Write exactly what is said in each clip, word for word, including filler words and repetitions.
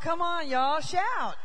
come on, y'all. Shout.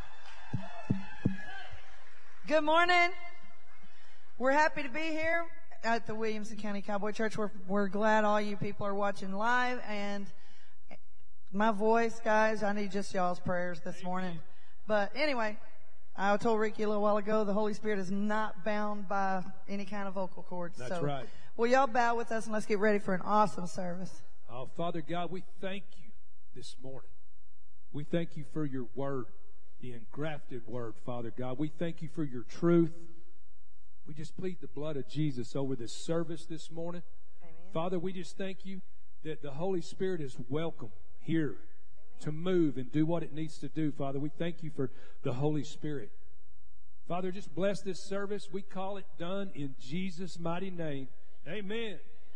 Good morning. We're happy to be here at the Williamson County Cowboy Church. We're, we're glad all you people are watching live. And my voice, guys, I need just y'all's prayers this morning. But anyway, I told Ricky a little while ago, the Holy Spirit is not bound by any kind of vocal cords. That's so, right. Will y'all bow with us and let's get ready for an awesome service. Oh, Father God, we thank you this morning. We thank you for your word, the engrafted word, Father God. We thank you for your truth. We just plead the blood of Jesus over this service this morning. Amen. Father, we just thank you that the Holy Spirit is welcome here Amen. To move and do what it needs to do, Father. We thank you for the Holy Spirit. Father, just bless this service. We call it done in Jesus' mighty name. Amen.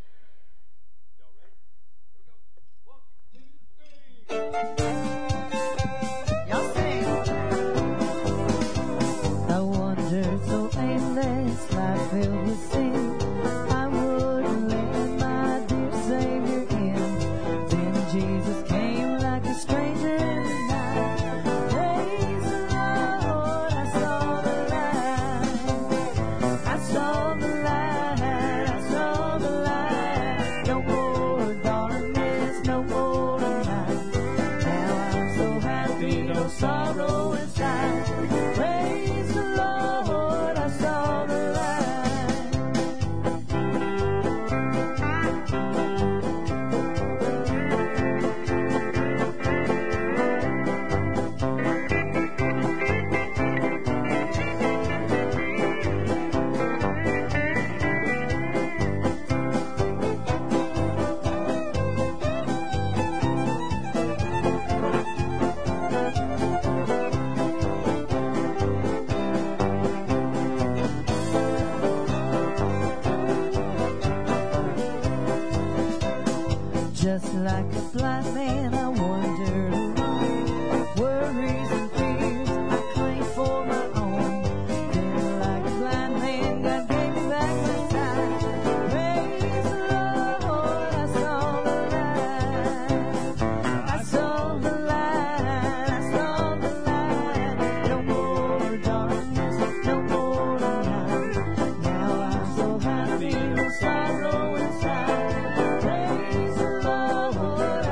Y'all ready? Here we go. One, two, three. Y'all sing. I wandered so aimless, life filled with sin. I wouldn't let my dear Savior in. Then Jesus came like a stranger in the night. Praise the Lord, I saw the light. I saw the light, I saw the light. No more darkness, no more night. Now I'm so happy, no sorrow inside. Praise the Lord, I saw the light. Just like a blind man, I wandered along. Worries and fears I claimed for my own. Then like a blind man, God gave me back my sight. Praise the Lord, I saw the light. I saw the light, I saw the light. No more darkness, no more night. Now I'm so happy, no sorrow inside. Praise the Lord,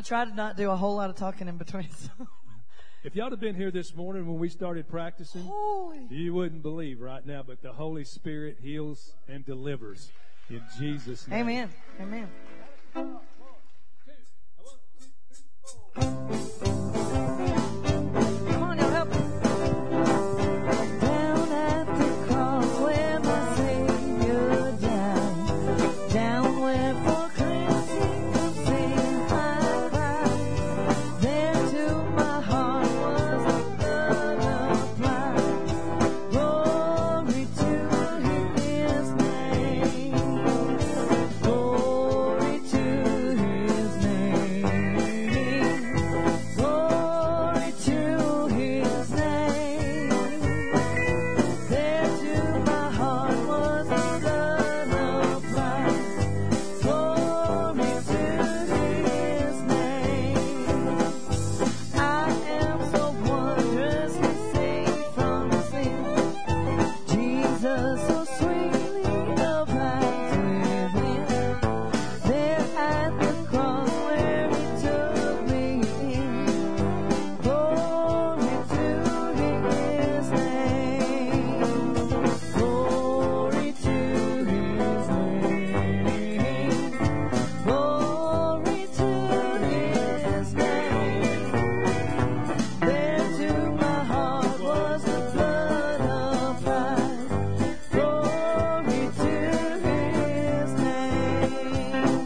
try to not do a whole lot of talking in between. If y'all had been here this morning when we started practicing, Holy. you wouldn't believe right now, but the Holy Spirit heals and delivers in Jesus' name. Amen. Amen. Come on, y'all help me. Down at the cross where my Savior died, down where for cleansing of sin I cried, there to my heart was the blood applied. Glory to His name, glory to His name, glory to His name. There to my heart was the blood applied. Glory to His name. I am so wondrously saved from sin. Jesus so sweetly applied within. There at the cross where He took me in. Glory to His name. Glory to His name. Glory to His name. There to my heart was the blood applied. Glory to His name.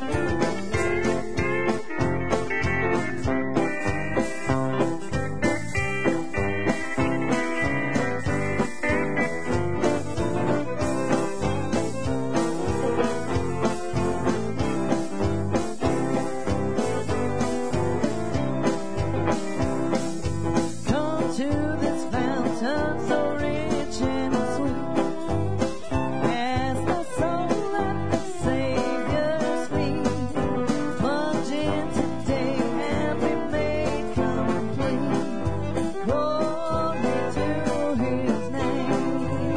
Come to this fountain so rich and sweet. Cast my soul at the Savior's feet. Plunge in today and be made complete. Glory to His name.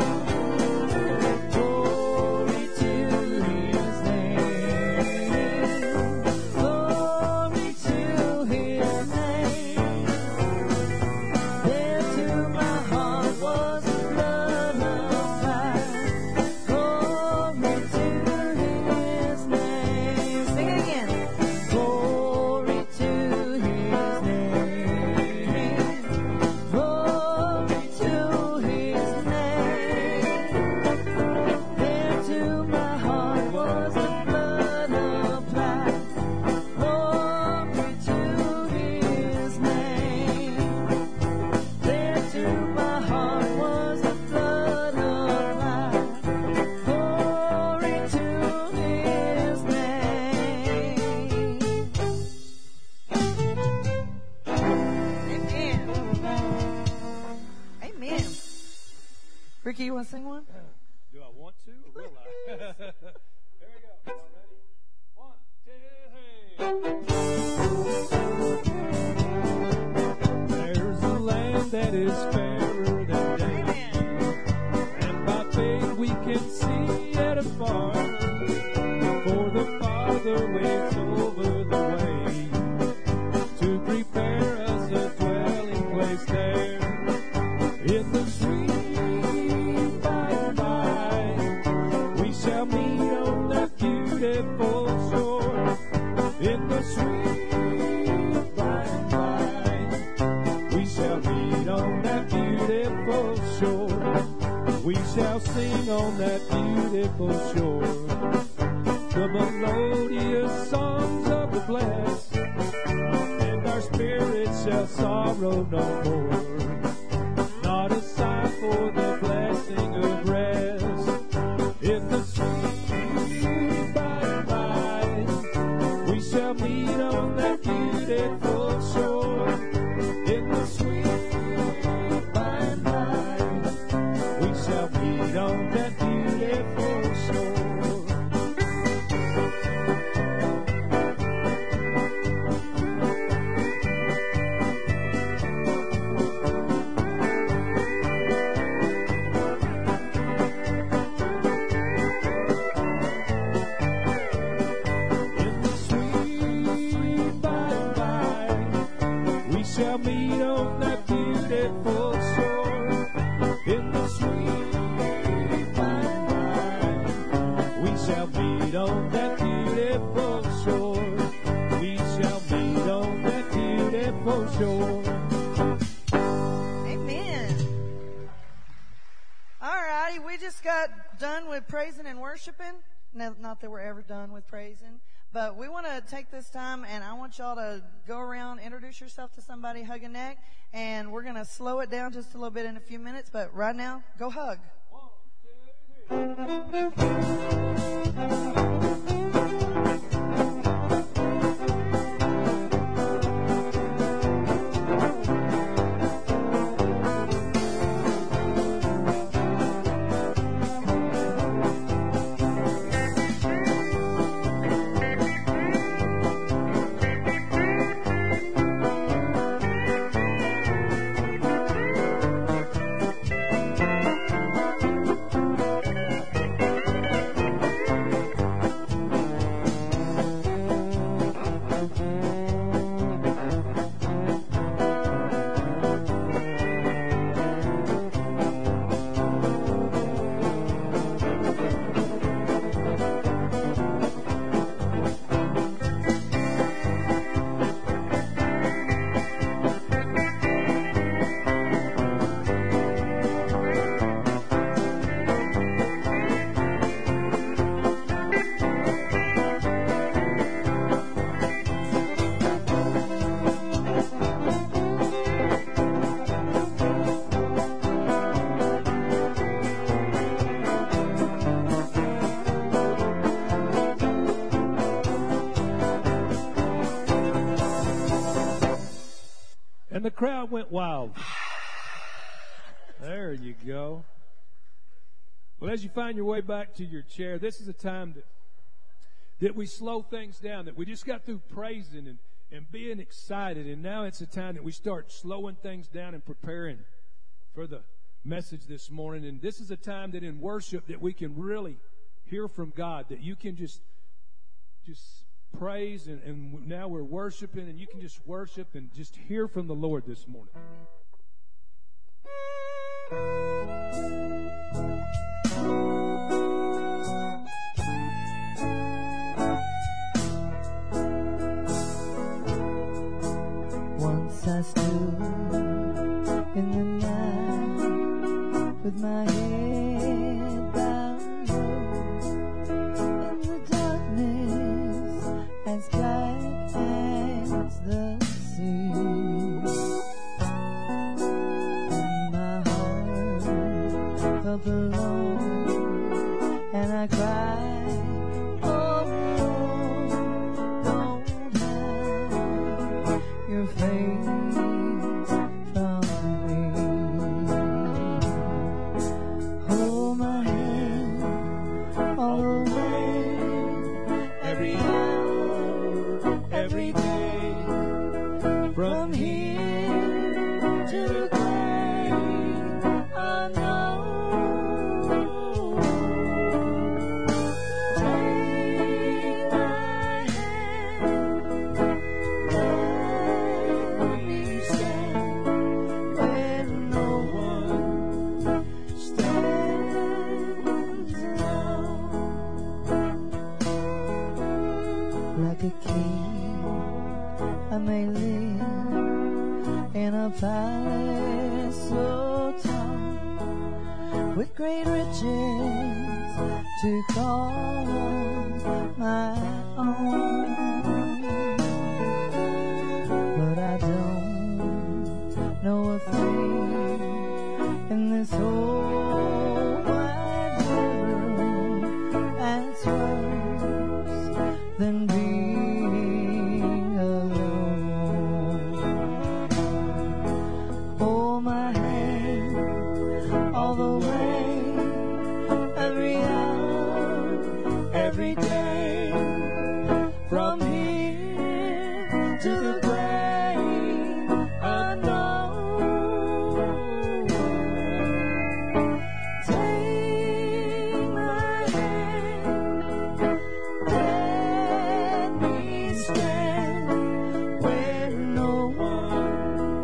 Glory to His name. Glory to His name. There to my heart was the blood applied. Glory to His name. Sing it again. Glory to His name. Glory to His name. There to my heart was the blood applied. Glory to His name. There to my heart was the blood applied. Glory to His name. Amen. Amen. Ricky, you want to sing one? Do I want to or will I? Here we go. Y'all ready? One, two, hey. There's a land that is fairer than day, Amen. and by faith we can see it afar. For the Father waits over the way to prepare us a dwelling place there. In the sweet by and by, we shall meet on that beautiful shore. In the sweet by and by, we shall meet on that beautiful shore. We shall sing on that beautiful shore the melodious songs of the blessed, and our spirits shall sorrow no more. Not a sigh for the blessing of rest. In the sweet by and by, we shall meet on that beautiful shore. In the sweet by and by, we shall meet on that beautiful shore. In the sweet by and by, shall meet on that beautiful shore in the sweet by and by. We shall meet on that beautiful shore. We shall meet on that beautiful shore. We just got done with praising and worshiping. No, not that we're ever done with praising, but we want to take this time and I want y'all to go around, introduce yourself to somebody, hug a neck, and we're going to slow it down just a little bit in a few minutes, but right now, go hug. One, two, three. And the crowd went wild. There you go. Well, as you find your way back to your chair, this is a time that that we slow things down, that we just got through praising and, and being excited, and now it's a time that we start slowing things down and preparing for the message this morning. And this is a time that in worship that we can really hear from God, that you can just just praise, and, and now we're worshiping, and you can just worship and just hear from the Lord this morning. Once I stood in the night with my head bowed low in the darkness as black as the sea, and my heart felt alone, and I cried, oh Lord, don't hide your face from me. Hold my hand all the way, every hour, every day, from here to the grave, I know. Take my hand, let me stand where no one stands alone. Like a king, I may live in a palace so tall, with great riches to call my own. But I don't know a thing in this whole wide world that's worse than being alone. Hold my hand all the way, every hour, every day, from here to the grave, I know. Take my hand, let me stand where no one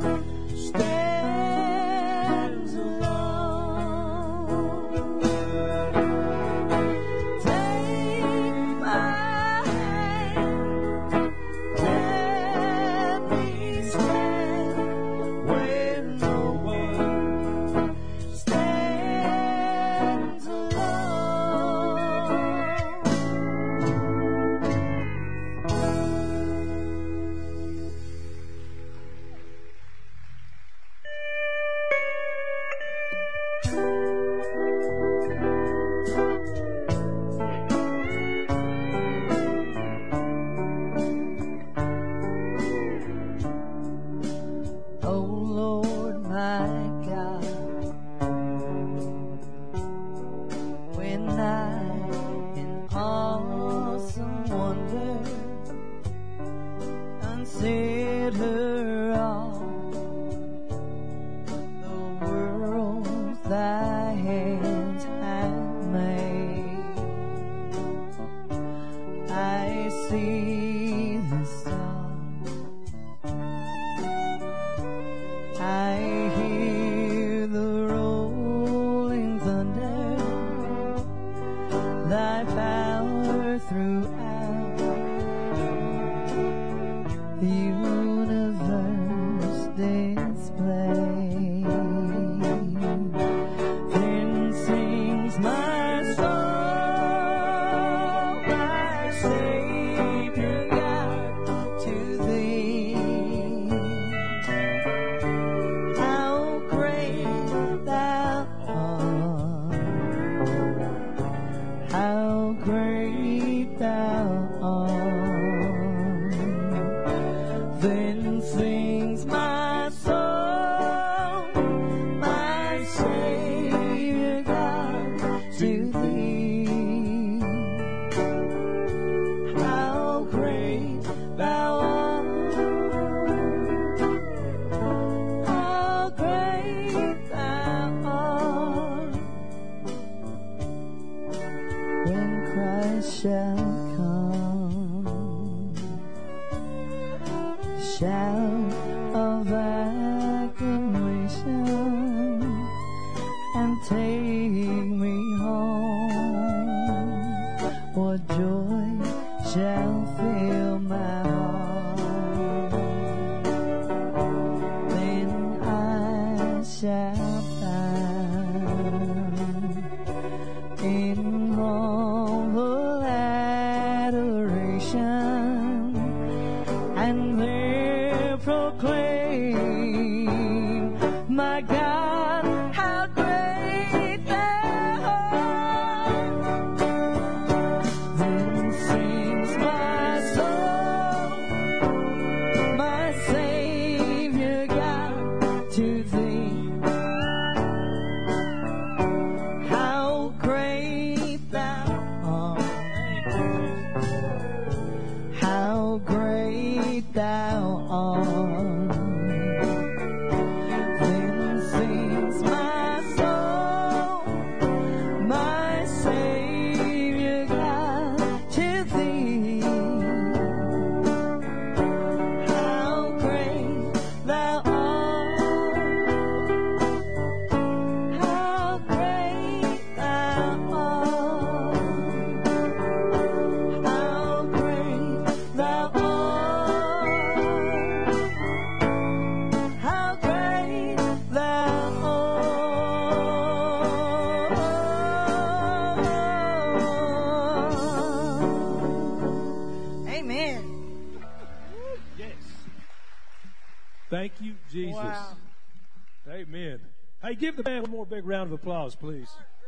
sings my soul, my Savior God, to thee. How great thou art, how great thou art. When Christ shall come, shout of acclamation and take me home. What joy shall fill my heart, then I shall find in humble adoration, and there proclaim, my God, how great thou art. Then sings my soul, my Savior God, to thee. How great thou art, how great thou art. Then sings my soul, my Savior God, to thee. How great thou art, how great thou art, how great thou art, how great thou art. Amen. Yes. Thank you, Jesus. Wow. Amen. Hey, give the band one more big round of applause, please.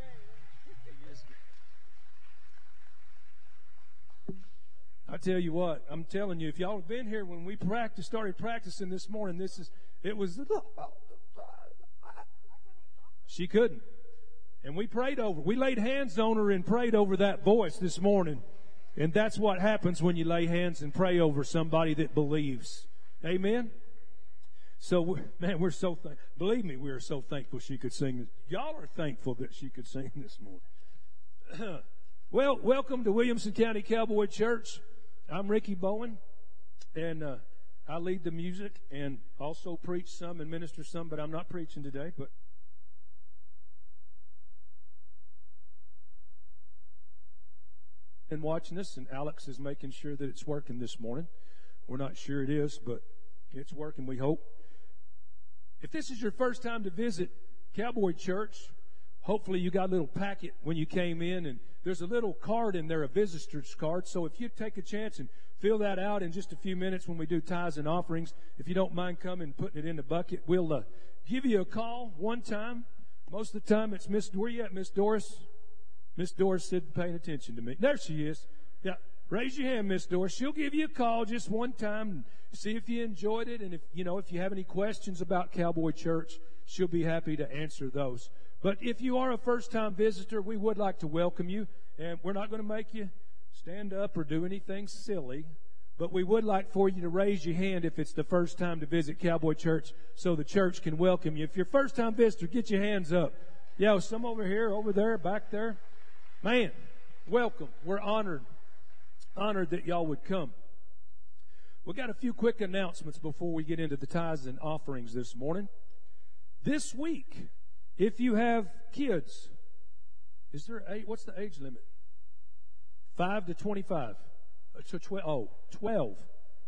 I tell you what, I'm telling you, if y'all have been here when we practiced, started practicing this morning, this is, it was, she couldn't. And we prayed over, we laid hands on her and prayed over that voice this morning. And that's what happens when you lay hands and pray over somebody that believes. Amen? So, man, we're so thankful. Believe me, we are so thankful she could sing. Y'all are thankful that she could sing this morning. Well, welcome to Williamson County Cowboy Church. I'm Ricky Bowen, and uh, I lead the music and also preach some and minister some, but I'm not preaching today. But and watching us, and Alex is making sure that it's working this morning. We're not sure it is, but it's working, we hope. If this is your first time to visit Cowboy Church, hopefully you got a little packet when you came in, and there's a little card in there, a visitor's card. So if you take a chance and fill that out in just a few minutes when we do tithes and offerings, if you don't mind coming and putting it in the bucket, we'll uh, give you a call one time. Most of the time it's Miss, where you at, Miss Doris? Miss Doris said paying attention to me. There she is. Yeah, raise your hand, Miss Doris. She'll give you a call just one time and see if you enjoyed it, and if you know if you have any questions about Cowboy Church, she'll be happy to answer those. But if you are a first-time visitor, we would like to welcome you, and we're not going to make you stand up or do anything silly, but we would like for you to raise your hand if it's the first time to visit Cowboy Church so the church can welcome you. If you're a first-time visitor, get your hands up. Yeah, some over here, over there, back there. Man, welcome. We're honored, honored that y'all would come. We've got a few quick announcements before we get into the tithes and offerings this morning. This week, if you have kids, is there a, what's the age limit? Five to twenty-five. To tw- oh, twelve.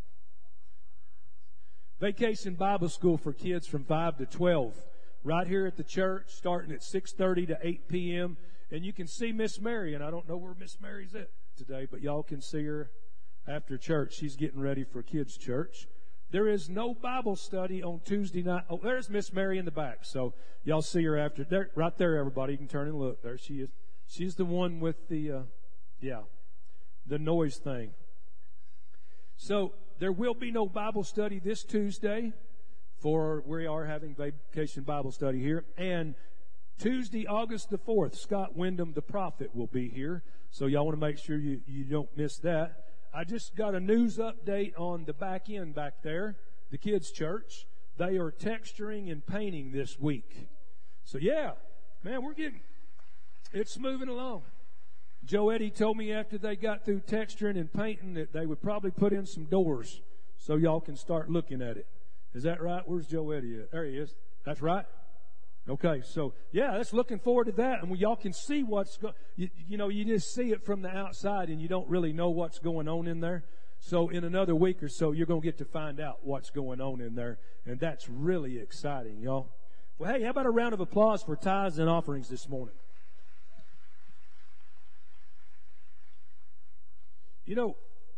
Vacation Bible School for kids from five to twelve. Right here at the church, starting at six thirty to eight p.m. And you can see Miss Mary, and I don't know where Miss Mary's at today, but y'all can see her after church. She's getting ready for kids' church. There is no Bible study on Tuesday night. Oh, there's Miss Mary in the back. So y'all see her after. There, right there, everybody. You can turn and look. There she is. She's the one with the, uh, yeah, the noise thing. So there will be no Bible study this Tuesday. for we are having Vacation Bible Study here. And Tuesday, August the fourth, Scott Wyndham, the prophet, will be here. So y'all want to make sure you, you don't miss that. I just got a news update on the back end back there, the kids' church. They are texturing and painting this week. So yeah, man, we're getting, it's moving along. Joe Eddie told me after they got through texturing and painting that they would probably put in some doors so y'all can start looking at it. Is that right? Where's Joe Eddie at? There he is. That's right. Okay, so yeah, that's looking forward to that, and y'all can see what's going. You, you know, you just see it from the outside, and you don't really know what's going on in there. So in another week or so, you're going to get to find out what's going on in there, and that's really exciting, y'all. Well, hey, how about a round of applause for tithes and offerings this morning? You know,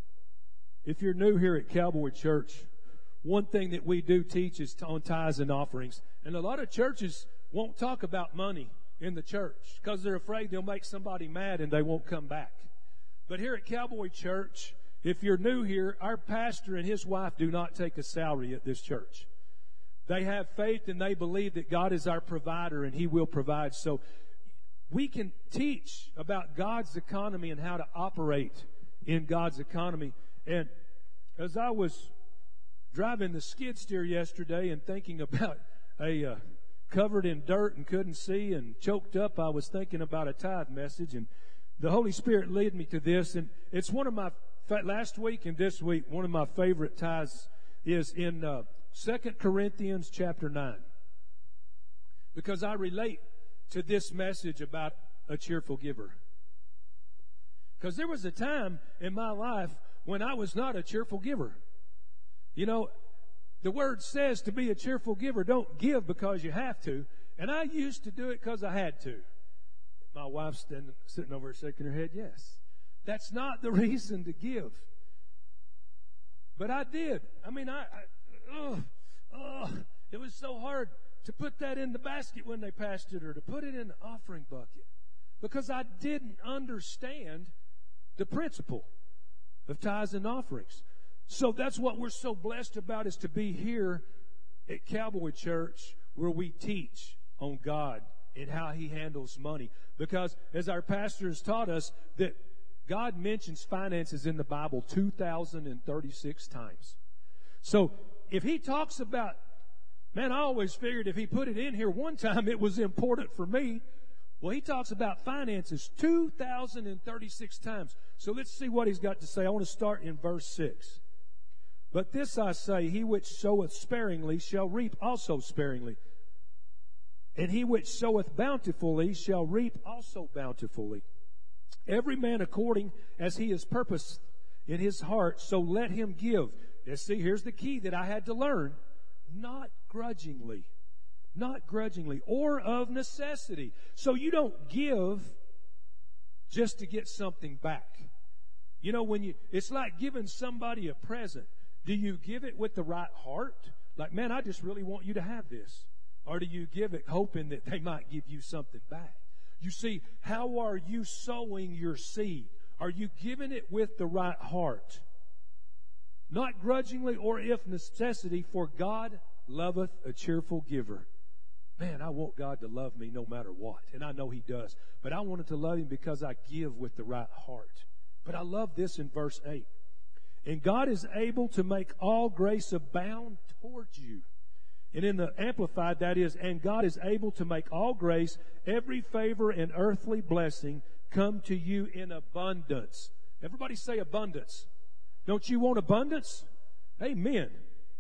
if you're new here at Cowboy Church, one thing that we do teach is on tithes and offerings, and a lot of churches won't talk about money in the church because they're afraid they'll make somebody mad and they won't come back. But here at Cowboy Church, if you're new here, our pastor and his wife do not take a salary at this church. They have faith and they believe that God is our provider and He will provide. So we can teach about God's economy and how to operate in God's economy. And as I was driving the skid steer yesterday and thinking about a uh, covered in dirt and couldn't see and choked up, I was thinking about a tithe message, and the Holy Spirit led me to this. And it's one of my last week and this week, one of my favorite tithes is in uh, Second Corinthians chapter nine, because I relate to this message about a cheerful giver. Because there was a time in my life when I was not a cheerful giver. You know, the word says to be a cheerful giver, don't give because you have to. And I used to do it because I had to. My wife's standing, sitting over there shaking her head, yes. That's not the reason to give. But I did. I mean, I, I oh, oh, it was so hard to put that in the basket when they passed it or to put it in the offering bucket because I didn't understand the principle of tithes and offerings. So that's what we're so blessed about, is to be here at Cowboy Church where we teach on God and how He handles money. Because as our pastors taught us, that God mentions finances in the Bible two thousand thirty-six times. So if He talks about, man, I always figured if He put it in here one time, it was important for me. Well, He talks about finances two thousand thirty-six times. So let's see what He's got to say. I want to start in verse six. But this I say, he which soweth sparingly shall reap also sparingly. And he which soweth bountifully shall reap also bountifully. Every man according as he is purposed in his heart, so let him give. And see, here's the key that I had to learn. Not grudgingly. Not grudgingly or of necessity. So you don't give just to get something back. You know, when you, it's like giving somebody a present. Do you give it with the right heart? Like, man, I just really want you to have this. Or do you give it hoping that they might give you something back? You see, how are you sowing your seed? Are you giving it with the right heart? Not grudgingly or if necessity, for God loveth a cheerful giver. Man, I want God to love me no matter what. And I know He does. But I want Him to love Him because I give with the right heart. But I love this in verse eight. And God is able to make all grace abound towards you. And in the Amplified, that is, and God is able to make all grace, every favor and earthly blessing come to you in abundance. Everybody say abundance. Don't you want abundance? Amen.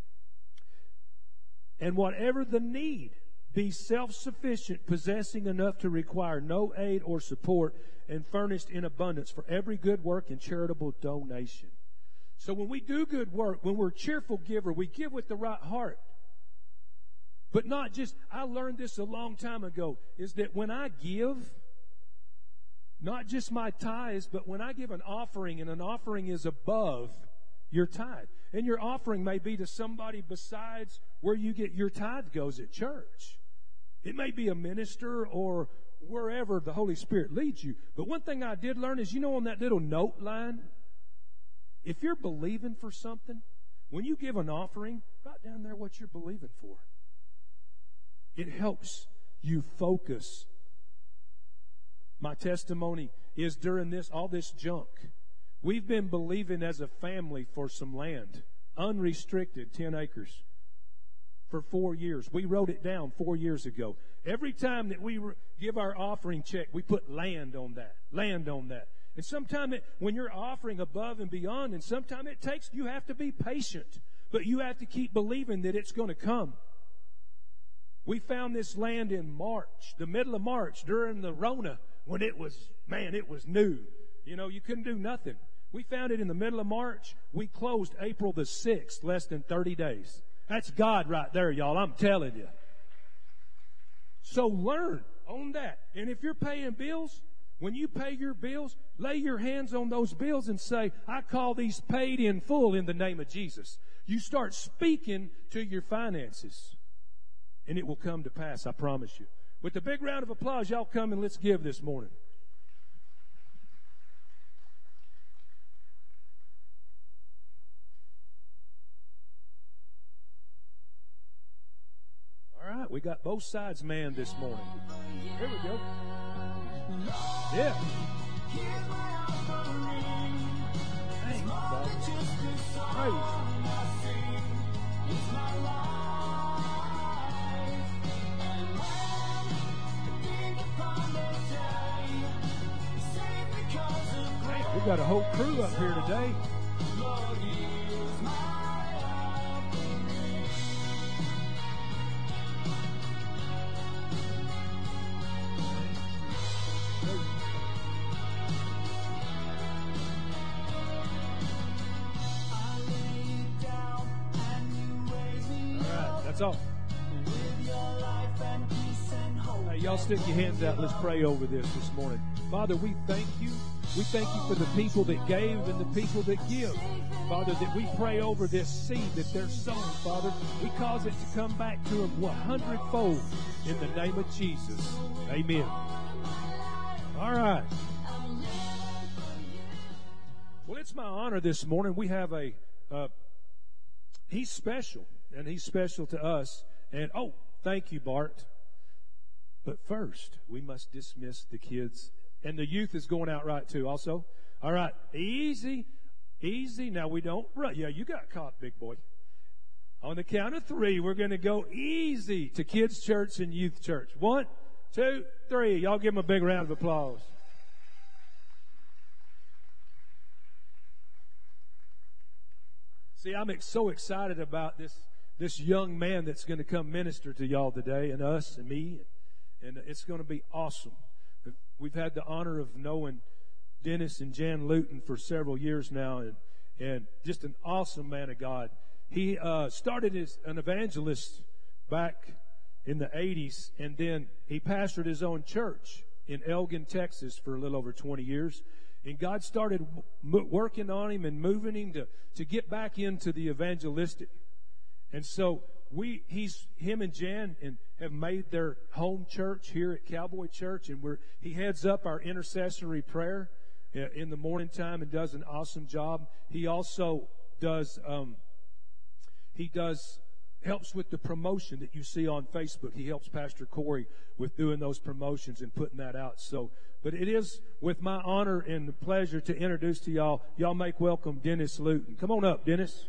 And whatever the need, be self-sufficient, possessing enough to require no aid or support, and furnished in abundance for every good work and charitable donation. So when we do good work, when we're a cheerful giver, we give with the right heart. But not just, I learned this a long time ago, is that when I give, not just my tithes, but when I give an offering, and an offering is above your tithe. And your offering may be to somebody besides where you get your tithe goes at church. It may be a minister or wherever the Holy Spirit leads you. But one thing I did learn is, you know, on that little note line, if you're believing for something, When you give an offering, write down there what you're believing for. It helps you focus. My testimony is during this, all this junk, we've been believing as a family for some land, unrestricted, ten acres, for four years. We wrote it down four years ago. Every time that we re- give our offering check, we put land on that, land on that. And sometimes when you're offering above and beyond, and sometimes it takes, you have to be patient, but you have to keep believing that it's going to come. We found this land in March, the middle of March, during the Rona, when it was, man, it was new. You know, you couldn't do nothing. We found it in the middle of March. We closed April the sixth, less than thirty days. That's God right there, y'all. I'm telling you. So learn on that. And if you're paying bills, when you pay your bills, lay your hands on those bills and say, I call these paid in full in the name of Jesus. You start speaking to your finances, and it will come to pass, I promise you. With a big round of applause, y'all come and let's give this morning. All right, we got both sides manned this morning. Here we go. Yeah. Thanks, Father. Praise. We got a whole crew up here today. That's all. Hey, y'all stick your hands out. Let's pray over this this morning. Father, we thank you. We thank you for the people that gave and the people that give. Father, that we pray over this seed that they're sowing, Father. We cause it to come back to them one hundred-fold in the name of Jesus. Amen. All right. Well, it's my honor this morning. We have a, uh, he's special. And he's special to us. And, oh, thank you, Bart. But first, we must dismiss the kids. And the youth is going out right, too, also. All right. Easy. Easy. Now, we don't run. Yeah, you got caught, big boy. On the count of three, we're going to go easy to kids' church and youth church. One, two, three. Y'all give them a big round of applause. See, I'm so excited about this. This young man that's going to come minister to y'all today, and us and me, and it's going to be awesome. We've had the honor of knowing Dennis and Jan Luton for several years now, and, and just an awesome man of God. He uh, started as an evangelist back in the eighties, and then he pastored his own church in Elgin, Texas for a little over twenty years. And God started m- working on him and moving him to, to get back into the evangelistic. And so we, he's, him and Jan and have made their home church here at Cowboy Church, and we're, he heads up our intercessory prayer in the morning time and does an awesome job. He also does, um, he does, helps with the promotion that you see on Facebook. He helps Pastor Corey with doing those promotions and putting that out. So, but it is with my honor and pleasure to introduce to y'all, y'all make welcome Dennis Luton. Come on up, Dennis.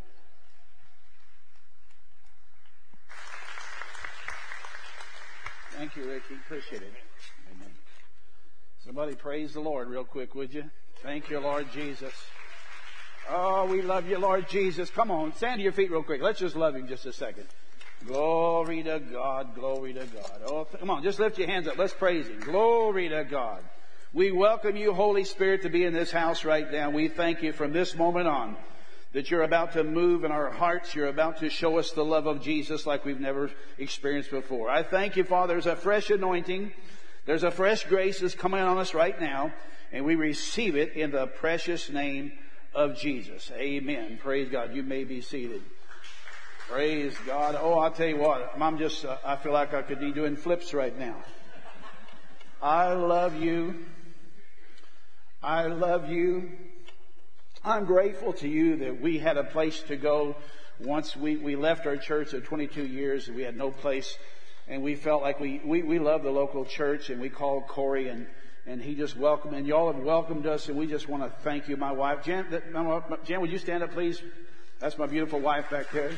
Thank you, Ricky. Appreciate it. Amen. Somebody praise the Lord real quick, would you? Thank you, Lord Jesus. Oh, we love you, Lord Jesus. Come on, stand to your feet real quick. Let's just love him just a second. Glory to God, glory to God. Oh, come on, just lift your hands up. Let's praise him. Glory to God. We welcome you, Holy Spirit, to be in this house right now. We thank you from this moment on that you're about to move in our hearts. You're about to show us the love of Jesus like we've never experienced before. I thank you, Father. There's a fresh anointing. There's a fresh grace that's coming on us right now. And we receive it in the precious name of Jesus. Amen. Praise God. You may be seated. Praise God. Oh, I'll tell you what. I'm just, uh, I feel like I could be doing flips right now. I love you. I love you. I'm grateful to you that we had a place to go once we, we left our church of twenty-two years, we had no place, and we felt like we, we, we loved the local church, and we called Corey, and, and he just welcomed, and y'all have welcomed us, and we just want to thank you. My wife, Jan, Jan, would you stand up, please? That's my beautiful wife back there.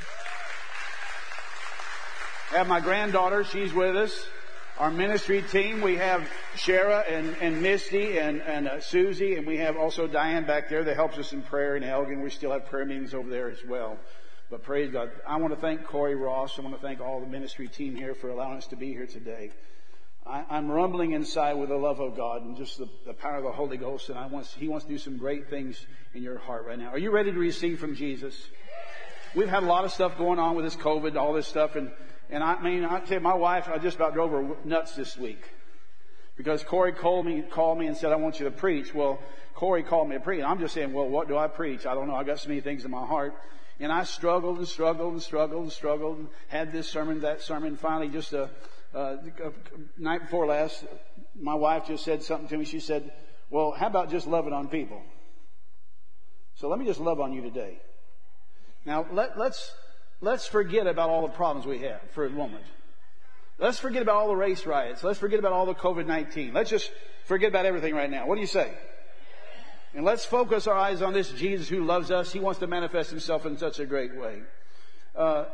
I have my granddaughter, she's with us. Our ministry team, we have Shara and, and Misty and, and uh, Susie, and we have also Diane back there that helps us in prayer, and Elgin. We still have prayer meetings over there as well. But praise God. I want to thank Corey Ross. I want to thank all the ministry team here for allowing us to be here today. I, I'm rumbling inside with the love of God and just the, the power of the Holy Ghost, and I want, He wants to do some great things in your heart right now. Are you ready to receive from Jesus? We've had a lot of stuff going on with this COVID, all this stuff, and And I mean, I tell you, my wife, I just about drove her nuts this week. Because Corey called me, called me and said, I want you to preach. Well, Corey called me to preach. I'm just saying, well, what do I preach? I don't know. I got so many things in my heart. And I struggled and struggled and struggled and struggled and had this sermon, that sermon. Finally, just a, a, a night before last, my wife just said something to me. She said, well, how about just loving on people? So let me just love on you today. Now, let, let's... Let's forget about all the problems we have for a moment. Let's forget about all the race riots. Let's forget about all the COVID nineteen. Let's just forget about everything right now. What do you say? And let's focus our eyes on this Jesus who loves us. He wants to manifest Himself in such a great way. Uh,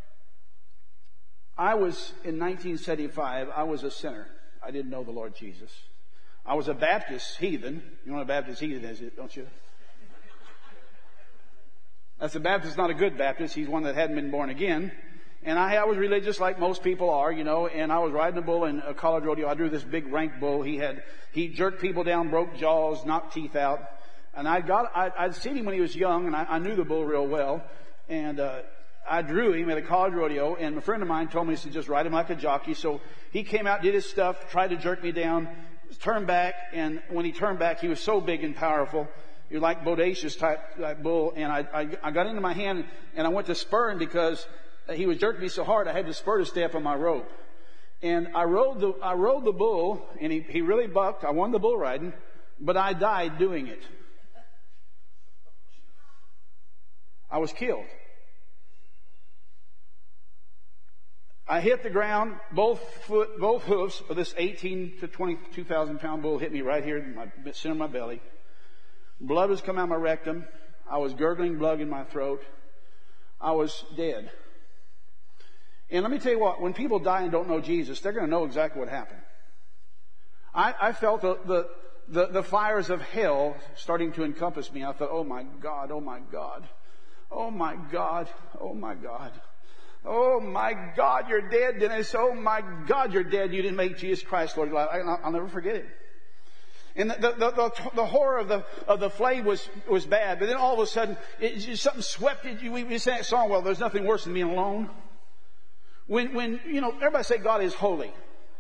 I was, in nineteen seventy-five, I was a sinner. I didn't know the Lord Jesus. I was a Baptist heathen. You know what a Baptist heathen is, don't you? That's a Baptist, not a good Baptist. He's one that hadn't been born again. And I, I was religious like most people are, you know, and I was riding a bull in a college rodeo. I drew this big rank bull. He had, he jerked people down, broke jaws, knocked teeth out. And I got, I, I'd seen him when he was young, and I, I knew the bull real well. And, uh, I drew him at a college rodeo, and a friend of mine told me to just ride him like a jockey. So he came out, did his stuff, tried to jerk me down, turned back, and when he turned back, he was so big and powerful. You're like bodacious type, type bull, and I, I, I got into my hand, and I went to spur him because he was jerking me so hard I had to spur to stay up on my rope. And I rode the, I rode the bull, and he, he really bucked. I won the bull riding, but I died doing it. I was killed. I hit the ground, both foot, both hoofs of this eighteen to twenty-two thousand pound bull hit me right here in my center of my belly. Blood was coming out of my rectum. I was gurgling blood in my throat. I was dead. And let me tell you what, when people die and don't know Jesus, they're going to know exactly what happened. I, I felt the, the, the, the fires of hell starting to encompass me. I thought, oh my God, oh my God, oh my God, oh my God. Oh my God, you're dead, Dennis. Oh my God, you're dead. You didn't make Jesus Christ Lord. I'll, I'll never forget it. And the, the, the, the horror of the, of the flame was, was bad. But then all of a sudden, it, just something swept it. We, we sang that song, well, there's nothing worse than being alone. When, when, you know, everybody say God is holy.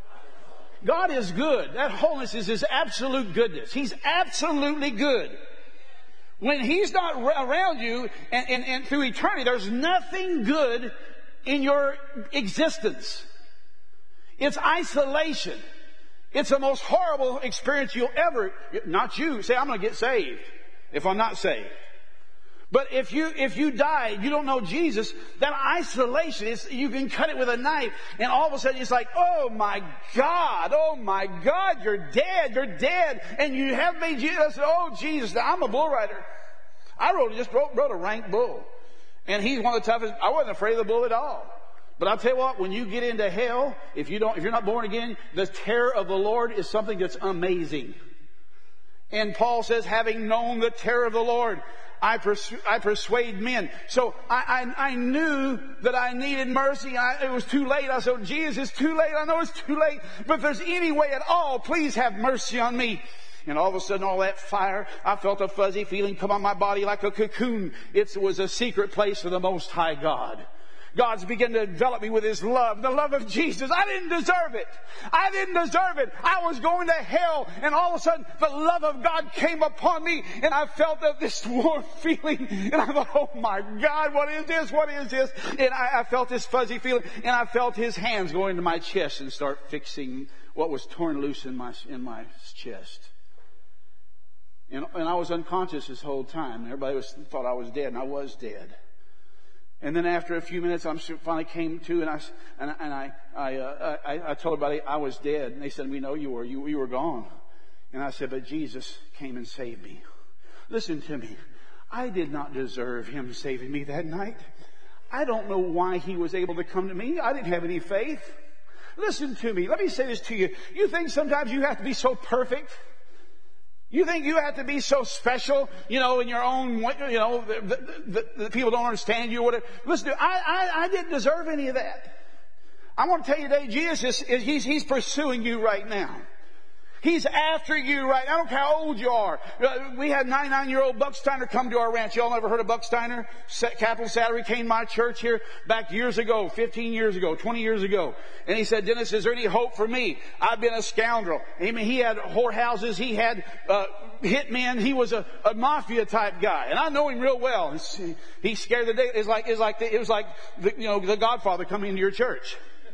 God is good. That holiness is His absolute goodness. He's absolutely good. When He's not around you and, and, and through eternity, there's nothing good in your existence. It's isolation. It's the most horrible experience you'll ever, not you, say, I'm going to get saved if I'm not saved. But if you, if you die, you don't know Jesus, that isolation is, you can cut it with a knife, and all of a sudden it's like, oh my God, oh my God, you're dead, you're dead, and you have made Jesus, oh Jesus, I'm a bull rider. I rode, just rode, rode a rank bull. And he's one of the toughest, I wasn't afraid of the bull at all. But I'll tell you what, when you get into hell, if you don't, if you're not born again, the terror of the Lord is something that's amazing. And Paul says, having known the terror of the Lord, I, persu- I persuade men. So I, I, I knew that I needed mercy. I, it was too late. I said, Jesus, it's too late. I know it's too late. But if there's any way at all, please have mercy on me. And all of a sudden, all that fire, I felt a fuzzy feeling come on my body like a cocoon. It was a secret place of the Most High God. God's begun to envelop me with His love, the love of Jesus. I didn't deserve it. I didn't deserve it. I was going to hell, and all of a sudden, the love of God came upon me, and I felt this warm feeling, and I thought, oh my God, what is this? What is this? And I, I felt this fuzzy feeling, and I felt His hands go into my chest and start fixing what was torn loose in my, in my chest. And, and I was unconscious this whole time. Everybody was, thought I was dead, and I was dead. And then after a few minutes, I finally came to, and I and, and I I, uh, I I told everybody I was dead, and they said, "We know you were. You you were gone." And I said, "But Jesus came and saved me." Listen to me. I did not deserve Him saving me that night. I don't know why He was able to come to me. I didn't have any faith. Listen to me. Let me say this to you. You think sometimes you have to be so perfect? You think you have to be so special, you know, in your own, you know, the, the, the, the people don't understand you or whatever. Listen, I, I, I didn't deserve any of that. I want to tell you today, Jesus is, he's, he's pursuing you right now. He's after you right now. I don't care how old you are. We had ninety-nine-year-old Buck Steiner come to our ranch. Y'all ever heard of Buck Steiner? Capital Saturday came to my church here back years ago, fifteen years ago, twenty years ago. And he said, "Dennis, is there any hope for me? I've been a scoundrel." I mean, he had whorehouses. He had uh, hitmen. He was a, a mafia type guy. And I know him real well. He scared the day. It's like, it's like, the, it was like, the, you know, the Godfather coming into your church.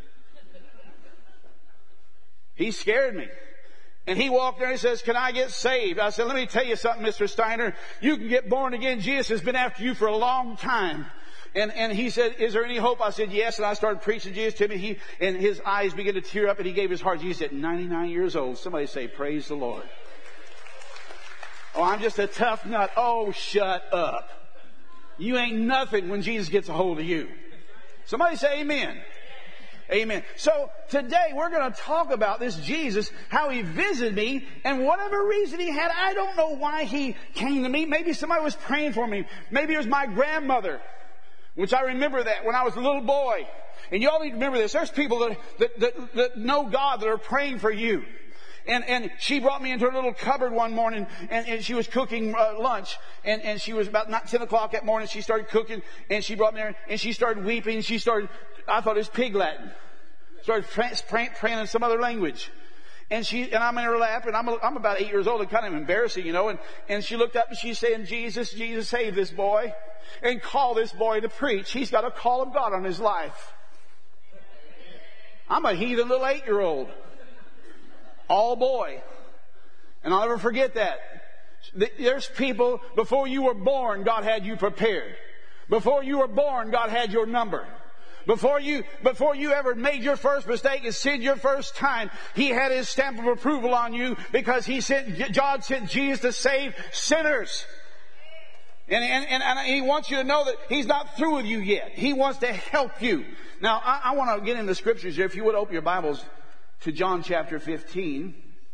He scared me. And he walked there and he says, "Can I get saved?" I said, "Let me tell you something, Mister Steiner. You can get born again. Jesus has been after you for a long time." And, and he said, "Is there any hope?" I said, "Yes." And I started preaching Jesus to him. He, and his eyes began to tear up and he gave his heart. Jesus at ninety-nine years old. Somebody say, "Praise the Lord." "Oh, I'm just a tough nut." Oh, shut up. You ain't nothing when Jesus gets a hold of you. Somebody say amen. Amen. So today we're going to talk about this Jesus, how He visited me, and whatever reason He had, I don't know why He came to me. Maybe somebody was praying for me. Maybe it was my grandmother, which I remember that when I was a little boy. And you all need to remember this. There's people that, that, that, that know God that are praying for you. And, and she brought me into her little cupboard one morning, and, and she was cooking uh, lunch, and, and she was about not ten o'clock that morning. She started cooking, and she brought me there, and she started weeping. She started, I thought it was pig Latin. Started praying, praying in some other language. And she, and I'm in her lap, and I'm, I'm about eight years old, and kind of embarrassing, you know, and, and she looked up and she's saying, "Jesus, Jesus, save this boy, and call this boy to preach. He's got a call of God on his life." I'm a heathen little eight-year-old. All boy. And I'll never forget that. There's people, before you were born, God had you prepared. Before you were born, God had your number. Before you, before you ever made your first mistake and sinned your first time, He had His stamp of approval on you because He sent, God sent Jesus to save sinners. And, and, and, and He wants you to know that He's not through with you yet. He wants to help you. Now, I, I want to get into the scriptures here. If you would open your Bibles to John chapter fifteen.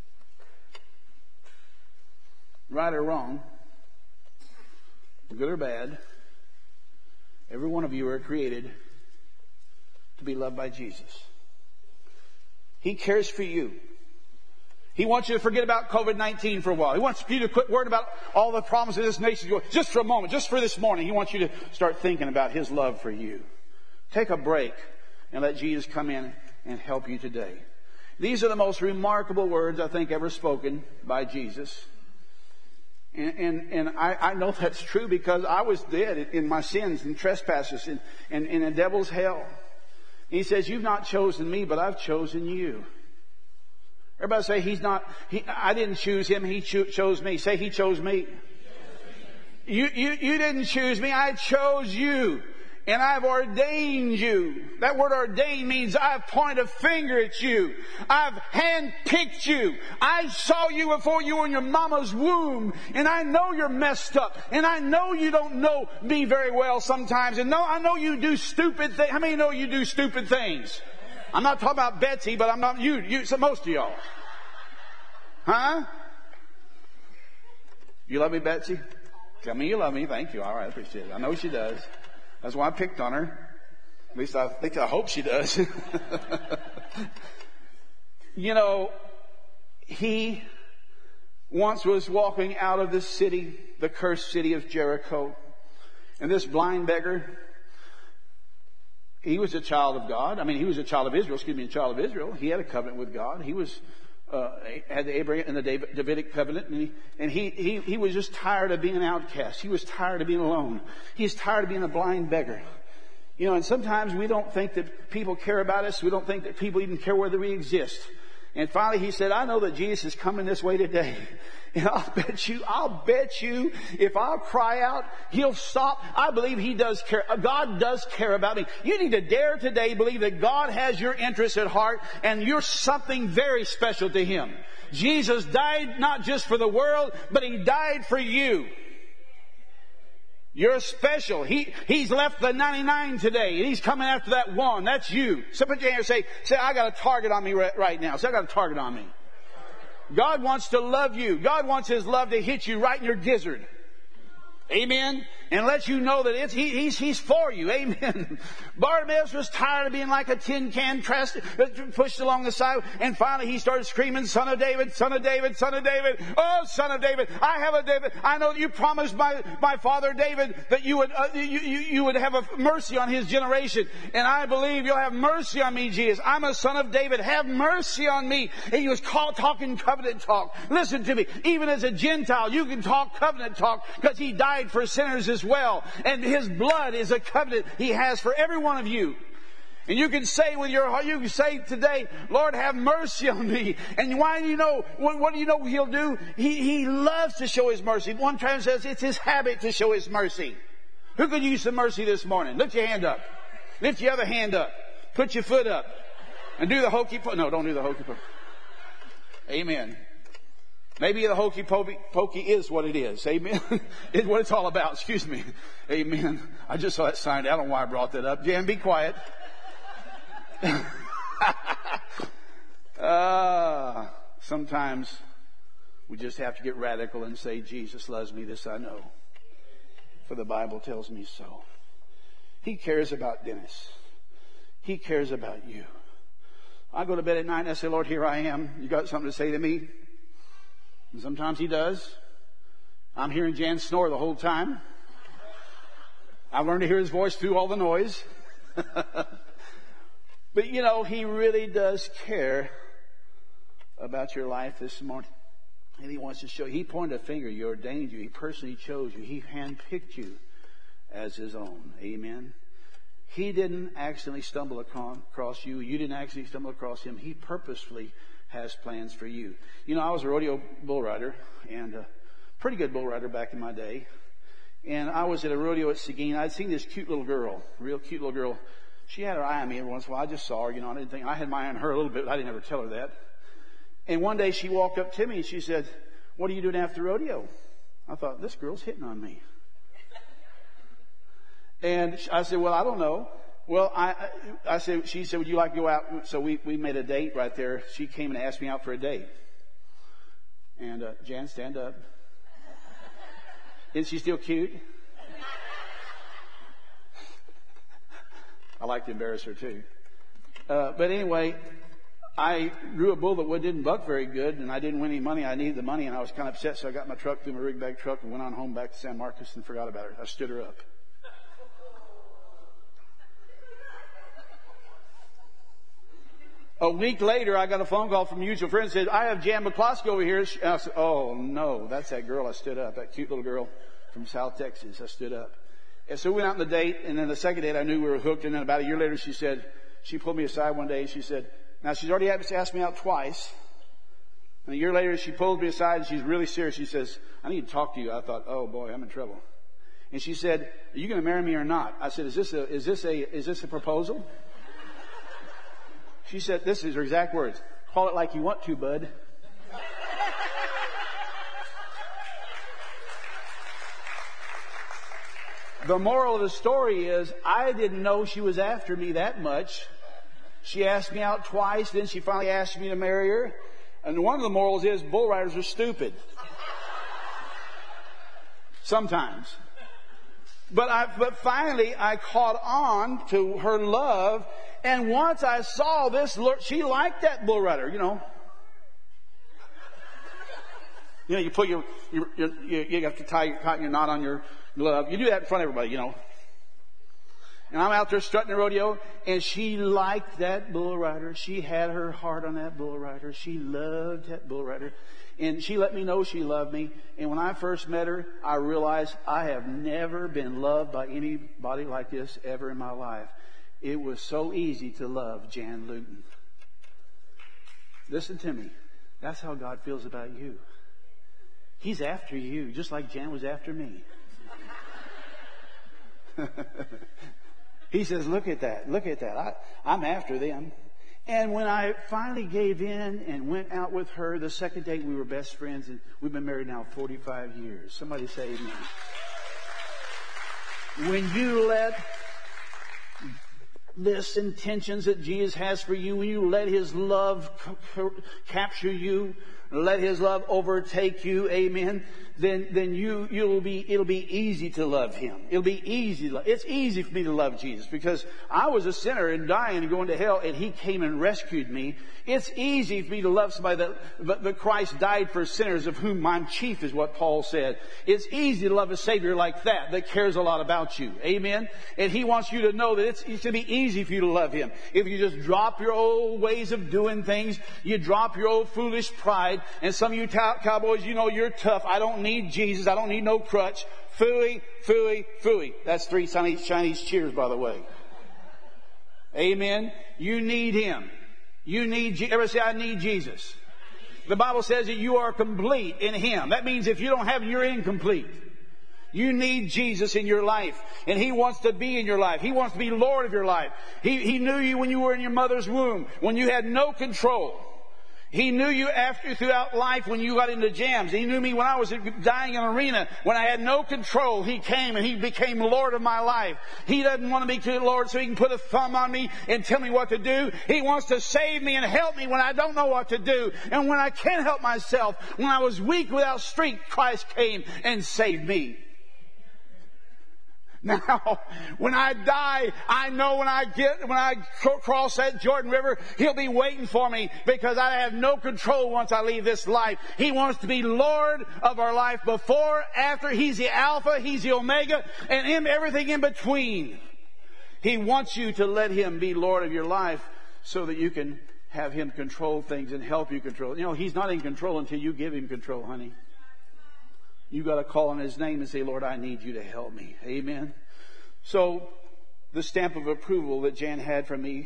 Right or wrong, good or bad, every one of you are created to be loved by Jesus. He cares for you. He wants you to forget about covid nineteen for a while. He wants you to quit worrying about all the problems of this nation. Just for a moment, just for this morning, He wants you to start thinking about His love for you. Take a break and let Jesus come in and help you today. These are the most remarkable words I think ever spoken by Jesus. And, and, and I, I know that's true because I was dead in my sins and trespasses and in, in, in a devil's hell. He says, "You've not chosen me, but I've chosen you." Everybody say, He's not, he, I didn't choose Him, He cho- chose me. Say, He chose me. You, you, you didn't choose me, I chose you. And I've ordained you. That word ordained means I've pointed a finger at you. I've handpicked you. I saw you before you were in your mama's womb. And I know you're messed up. And I know you don't know me very well sometimes. And no, I know you do stupid things. How many know you do stupid things? I'm not talking about Betsy, but I'm not you. You, so most of y'all. Huh? You love me, Betsy? Tell me you love me. Thank you. All right, I appreciate it. I know she does. That's why I picked on her. At least I think, I hope she does. You know, he once was walking out of this city, the cursed city of Jericho. And this blind beggar, he was a child of God. I mean, he was a child of Israel, excuse me, a child of Israel. He had a covenant with God. He was, uh, had the Abraham and the Davidic covenant, and, he, and he, he, he was just tired of being an outcast. He was tired of being alone. He's tired of being a blind beggar. You know, and sometimes we don't think that people care about us. We don't think that people even care whether we exist. And finally he said, I know that Jesus is coming this way today. And I'll bet you, I'll bet you, if I'll cry out, He'll stop. I believe He does care. God does care about me. You need to dare today believe that God has your interest at heart and you're something very special to Him. Jesus died not just for the world, but He died for you. You're special. He, He's left the ninety-nine today, and He's coming after that one. That's you. So put your hand and say, say, I got a target on me right, right now. Say, I got a target on me. God wants to love you. God wants His love to hit you right in your gizzard. Amen. And let you know that it's, he, he's, he's for you. Amen. Bartimaeus was tired of being like a tin can pressed, pushed along the side. And finally he started screaming, Son of David, Son of David, Son of David. Oh, Son of David, I have a David. I know that you promised my, my father David that you would, uh, you, you, you would have a mercy on his generation. And I believe you'll have mercy on me, Jesus. I'm a son of David. Have mercy on me. And he was called talking covenant talk. Listen to me. Even as a Gentile, you can talk covenant talk because He died for sinners as well. And His blood is a covenant He has for every one of you. And you can say with your heart, you can say today, Lord, have mercy on me. And why do you know, what, what do you know He'll do? He, he loves to show His mercy. One translation says it's His habit to show His mercy. Who could use some mercy this morning? Lift your hand up. Lift your other hand up. Put your foot up. And do the hokey pokey. No, don't do the hokey pokey. Amen. Maybe the hokey pokey is what it is. Amen. It's what it's all about. Excuse me. Amen. I just saw that sign. I don't know why I brought that up. Jan, be quiet. uh, sometimes we just have to get radical and say, Jesus loves me. This I know. For the Bible tells me so. He cares about Dennis. He cares about you. I go to bed at night and I say, Lord, here I am. You got something to say to me? And sometimes He does. I'm hearing Jan snore the whole time. I've learned to hear His voice through all the noise. But you know, He really does care about your life this morning. And He wants to show you. He pointed a finger. He ordained you. He personally chose you. He handpicked you as His own. Amen. He didn't accidentally stumble across you. You didn't accidentally stumble across Him. He purposefully has plans for you. You know, I was a rodeo bull rider, and a pretty good bull rider back in my day. And I was at a rodeo at Seguin. I'd seen this cute little girl, real cute little girl. She had her eye on me every once in a while. I just saw her, you know. I didn't think I had my eye on her a little bit, but I didn't ever tell her that. And one day she walked up to me and she said, "What are you doing after rodeo?" I thought, this girl's hitting on me. And I said, "Well, I don't know." Well, I, I said, she said, "Would you like to go out?" So we, we made a date right there. She came and asked me out for a date. And, uh, Jan, stand up. Isn't she still cute? I like to embarrass her too. Uh, but anyway, I drew a bull that didn't buck very good, and I didn't win any money. I needed the money, and I was kind of upset, so I got my truck, threw my rig bag truck, and went on home back to San Marcos and forgot about her. I stood her up. A week later, I got a phone call from a mutual friend that said, "I have Jan McCloskey over here." And I said, "Oh, no, that's that girl." I stood up, that cute little girl from South Texas. I stood up. And so we went out on the date, and then the second date I knew we were hooked. And then about a year later, she said, she pulled me aside one day, and she said, now she's already asked me out twice. And a year later, she pulled me aside, and she's really serious. She says, "I need to talk to you." I thought, oh boy, I'm in trouble. And she said, "Are you going to marry me or not?" I said, is this a, is this a, is this a proposal? She said, this is her exact words: "Call it like you want to, bud." The moral of the story is, I didn't know she was after me that much. She asked me out twice, then she finally asked me to marry her. And one of the morals is, bull riders are stupid. Sometimes. But I, but finally I caught on to her love. And once I saw this, she liked that bull rider, you know. You know, you put your, your, your you, you have to tie your, tie your knot on your glove. You do that in front of everybody, you know. And I'm out there strutting the rodeo, and she liked that bull rider. She had her heart on that bull rider. She loved that bull rider. And she let me know she loved me. And when I first met her, I realized I have never been loved by anybody like this ever in my life. It was so easy to love Jan Luton. Listen to me. That's how God feels about you. He's after you, just like Jan was after me. He says, look at that. Look at that. I, I'm after them. And when I finally gave in and went out with her, the second date we were best friends, and we've been married now forty-five years. Somebody say amen. When you let this intentions that Jesus has for you, when you let His love c- capture you, let His love overtake you, amen, then, then you, you'll be, it'll be easy to love Him. It'll be easy. To love. It's easy for me to love Jesus because I was a sinner and dying and going to hell, and He came and rescued me. It's easy for me to love somebody that, but, but Christ died for sinners, of whom I'm chief, is what Paul said. It's easy to love a Savior like that, that cares a lot about you. Amen? And He wants you to know that it's, it's going to be easy for you to love Him. If you just drop your old ways of doing things, you drop your old foolish pride, and some of you cow- cowboys, you know you're tough. I don't need Jesus. I don't need no crutch. Phooey, phooey, phooey. That's three Chinese, Chinese cheers, by the way. Amen? You need Him. You need, everybody say, I need Jesus. The Bible says that you are complete in Him. That means if you don't have Him, you're incomplete. You need Jesus in your life. And He wants to be in your life. He wants to be Lord of your life. He, he knew you when you were in your mother's womb, when you had no control. He knew you after throughout life when you got into jams. He knew me when I was dying in an arena, when I had no control. He came and He became Lord of my life. He doesn't want to be Lord so He can put a thumb on me and tell me what to do. He wants to save me and help me when I don't know what to do. And when I can't help myself, when I was weak without strength, Christ came and saved me. Now, when I die, I know when I get, when I cross that Jordan River, He'll be waiting for me because I have no control once I leave this life. He wants to be Lord of our life before, after. He's the Alpha, He's the Omega, and in everything in between. He wants you to let Him be Lord of your life so that you can have Him control things and help you control. You know, He's not in control until you give Him control, honey. You got to call on His name and say, Lord, I need you to help me. Amen. So the stamp of approval that Jan had from me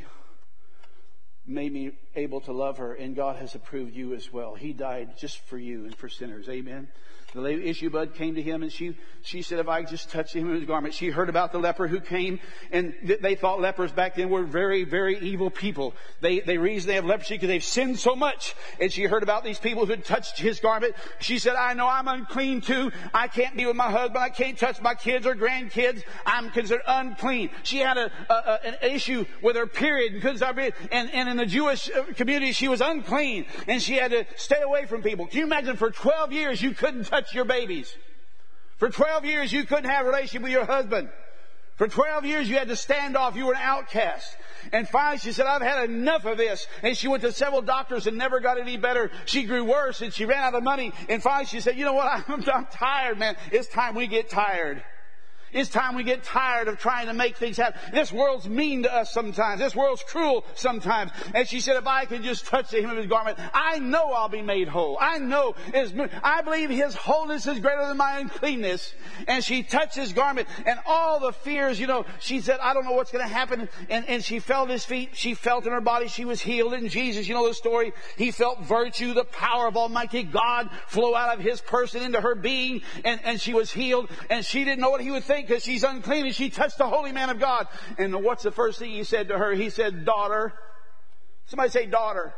made me able to love her, and God has approved you as well. He died just for you and for sinners. Amen. The lady Ishubud came to him, and she, she said, if I just touch him in his garment. She heard about the leper who came, and th- they thought lepers back then were very, very evil people. They, they reason they have leprosy because they've sinned so much. And she heard about these people who had touched his garment. She said, I know I'm unclean too. I can't be with my husband. I can't touch my kids or grandkids. I'm considered unclean. She had a, a, a an issue with her period and couldn't stop period. And, and in the Jewish community, she was unclean, and she had to stay away from people. Can you imagine for twelve years you couldn't touch your babies? For twelve years you couldn't have a relationship with your husband. For twelve years you had to stand off. You were an outcast. And finally she said, I've had enough of this. And she went to several doctors and never got any better. She grew worse and she ran out of money. And finally she said, you know what? I'm, I'm tired, man. It's time we get tired. It's time we get tired of trying to make things happen. This world's mean to us sometimes. This world's cruel sometimes. And she said, if I can just touch the hem of His garment, I know I'll be made whole. I know, his, I believe His wholeness is greater than my uncleanness. And she touched His garment, and all the fears, you know, she said, I don't know what's going to happen. And, and she felt His feet. She felt in her body she was healed. And Jesus, you know the story. He felt virtue, the power of Almighty God flow out of His person into her being. And, and she was healed. And she didn't know what He would think, because she's unclean, and she touched the holy man of God. And what's the first thing He said to her? He said, daughter. Somebody say daughter.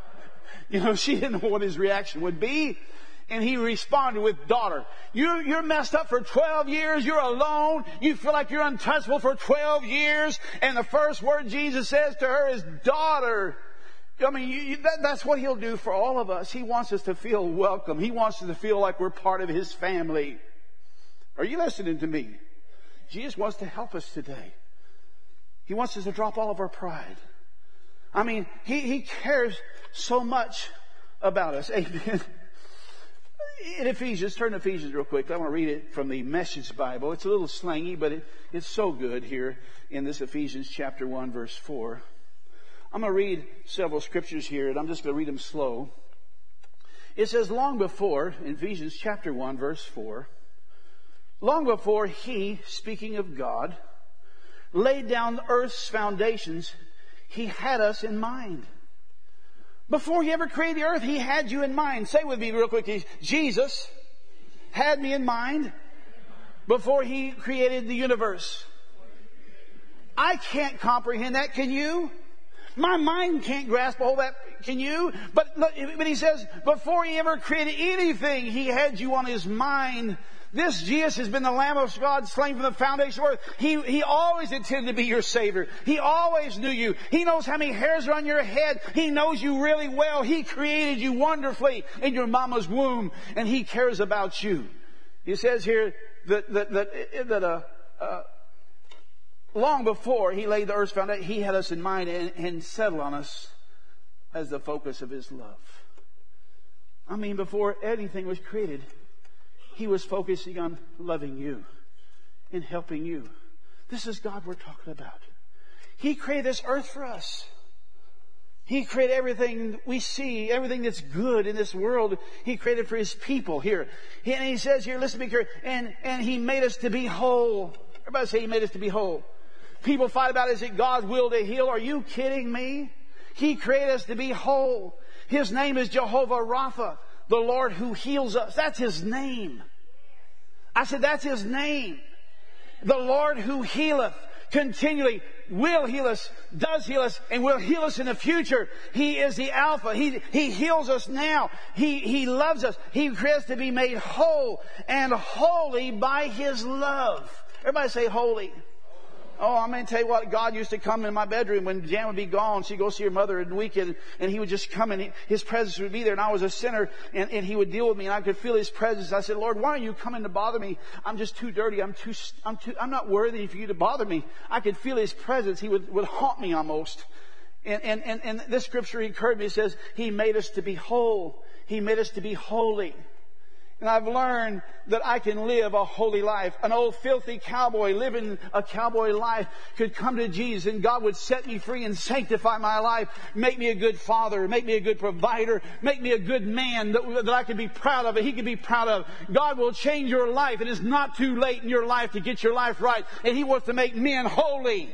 You know, she didn't know what His reaction would be. And He responded with daughter. You're, you're messed up for twelve years. You're alone. You feel like you're untouchable for twelve years. And the first word Jesus says to her is daughter. I mean, you, you, that, that's what He'll do for all of us. He wants us to feel welcome. He wants us to feel like we're part of His family. Are you listening to me? Jesus wants to help us today. He wants us to drop all of our pride. I mean, He, he cares so much about us. Amen. In Ephesians, turn to Ephesians real quick. I want to read it from the Message Bible. It's a little slangy, but it, it's so good here in this Ephesians chapter one, verse four. I'm going to read several scriptures here, and I'm just going to read them slow. It says, long before, in Ephesians chapter one, verse four, long before He, speaking of God, laid down the earth's foundations, He had us in mind. Before He ever created the earth, He had you in mind. Say with me real quick. Jesus had me in mind before He created the universe. I can't comprehend that. Can you? My mind can't grasp all that. Can you? But, but He says, before He ever created anything, He had you on His mind. This Jesus has been the Lamb of God slain from the foundation of the earth. He, he always intended to be your Savior. He always knew you. He knows how many hairs are on your head. He knows you really well. He created you wonderfully in your mama's womb, and He cares about you. He says here that, that, that, that uh, uh, long before He laid the earth's foundation, He had us in mind and, and settled on us as the focus of His love. I mean, before anything was created, He was focusing on loving you and helping you. This is God we're talking about. He created this earth for us. He created everything we see, everything that's good in this world. He created for His people here. And He says here, listen to me here, and, and He made us to be whole. Everybody say He made us to be whole. People fight about, is it God's will to heal? Are you kidding me? He created us to be whole. His name is Jehovah Rapha, the Lord who heals us. That's His name. I said, that's His name. The Lord who healeth continually, will heal us, does heal us, and will heal us in the future. He is the Alpha. He, he heals us now. He, He loves us. He creates to be made whole and holy by His love. Everybody say holy. Oh, I'm going to tell you what, God used to come in my bedroom when Jan would be gone. She'd go see her mother in the weekend, and He would just come, and he, His presence would be there. And I was a sinner, and, and He would deal with me, and I could feel His presence. I said, Lord, why are you coming to bother me? I'm just too dirty. I'm too, I'm too, I'm not worthy for you to bother me. I could feel His presence. He would, would haunt me almost. And, and, and, and this scripture encouraged me. It says, He made us to be whole. He made us to be holy. And I've learned that I can live a holy life. An old filthy cowboy living a cowboy life could come to Jesus, and God would set me free and sanctify my life, make me a good father, make me a good provider, make me a good man that, that I could be proud of and He could be proud of. God will change your life. It is not too late in your life to get your life right. And He wants to make men holy,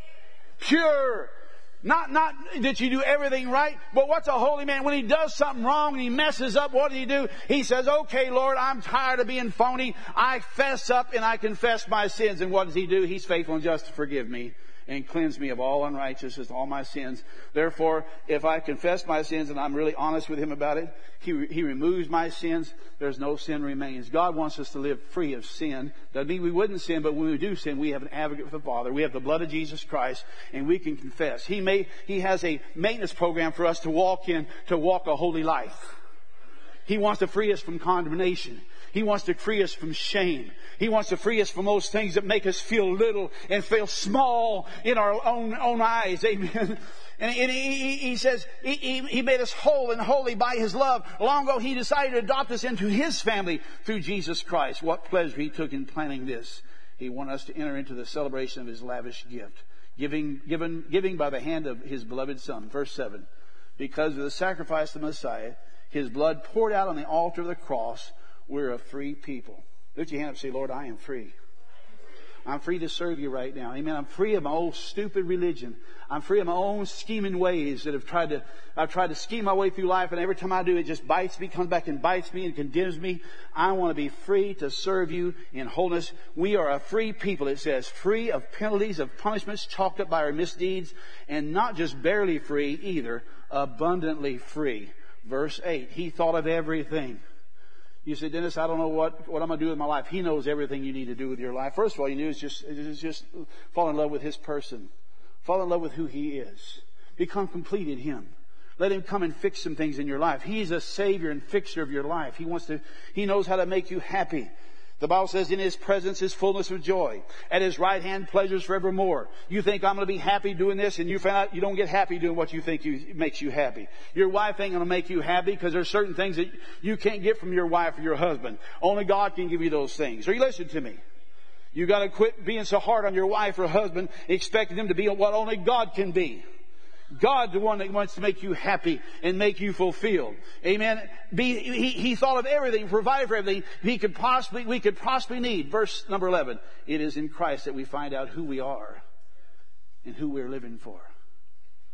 pure. Not, not that you do everything right, but what's a holy man? When he does something wrong and he messes up, what does he do? He says, okay, Lord, I'm tired of being phony. I fess up and I confess my sins. And what does he do? He's faithful and just to forgive me and cleanse me of all unrighteousness, all my sins. Therefore, if I confess my sins and I'm really honest with Him about it, He, he removes my sins. There's no sin remains. God wants us to live free of sin. Doesn't mean we wouldn't sin, but when we do sin, we have an advocate with the Father. We have the blood of Jesus Christ, and we can confess. He may, He has a maintenance program for us to walk in, to walk a holy life. He wants to free us from condemnation. He wants to free us from shame. He wants to free us from those things that make us feel little and feel small in our own, own eyes. Amen. And he, he, he says he, he made us whole and holy by His love. Long ago He decided to adopt us into His family through Jesus Christ. What pleasure He took in planning this. He wanted us to enter into the celebration of His lavish gift. Giving, given, giving by the hand of His beloved Son. Verse seven. Because of the sacrifice of the Messiah, His blood poured out on the altar of the cross, we're a free people. Lift your hand up and say, Lord, I am free. I'm free to serve You right now. Amen. I'm free of my old stupid religion. I'm free of my own scheming ways that have tried to, I've tried to scheme my way through life, and every time I do, it just bites me, comes back and bites me and condemns me. I want to be free to serve You in wholeness. We are a free people, it says, free of penalties, of punishments chalked up by our misdeeds, and not just barely free either, abundantly free. Verse eight, He thought of everything. You say, Dennis, I don't know what, what I'm going to do with my life. He knows everything you need to do with your life. First of all, you need is just, is just fall in love with His person. Fall in love with who He is. Become complete in Him. Let Him come and fix some things in your life. He's a Savior and fixer of your life. He wants to, He knows how to make you happy. The Bible says in His presence is fullness of joy. At His right hand pleasures forevermore. You think I'm going to be happy doing this, and you find out you don't get happy doing what you think you, makes you happy. Your wife ain't going to make you happy because there's certain things that you can't get from your wife or your husband. Only God can give you those things. Are you listening to me? You got to quit being so hard on your wife or husband, expecting them to be what only God can be. God's the one that wants to make you happy and make you fulfilled. Amen. Be, he, he thought of everything, provided for everything he could possibly, we could possibly need. Verse number eleven. It is in Christ that we find out who we are and who we're living for.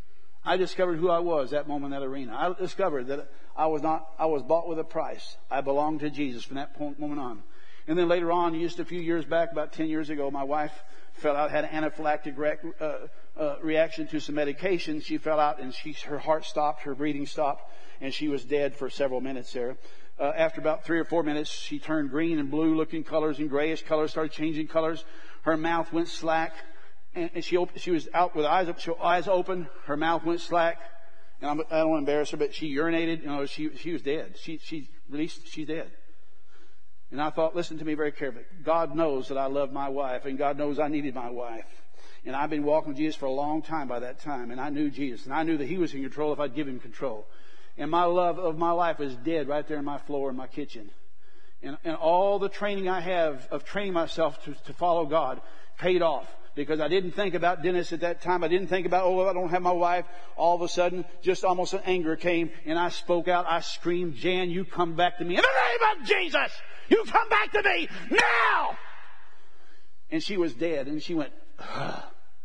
I discovered who I was that moment in that arena. I discovered that I was not, I was bought with a price. I belonged to Jesus from that moment on. And then later on, just a few years back, about ten years ago, my wife fell out, had an anaphylactic re- uh, uh, reaction to some medication. She fell out and she, her heart stopped, her breathing stopped, and she was dead for several minutes there. Uh, after about three or four minutes, she turned green and blue looking colors and grayish colors, started changing colors. Her mouth went slack. And she opened, she was out with eyes, she, eyes open. Her mouth went slack. And I'm, I don't want to embarrass her, but she urinated. You know, she, she was dead. She, she released, she's dead. And I thought, listen to me very carefully. God knows that I love my wife, and God knows I needed my wife. And I've been walking with Jesus for a long time by that time. And I knew Jesus. And I knew that He was in control if I'd give Him control. And my love of my life was dead right there in my floor in my kitchen. And, and all the training I have of training myself to, to follow God paid off. Because I didn't think about Dennis at that time. I didn't think about, oh, I don't have my wife. All of a sudden, just almost an anger came. And I spoke out. I screamed, Jan, you come back to me. In the name of Jesus, you come back to me now. And she was dead. And she went, ugh.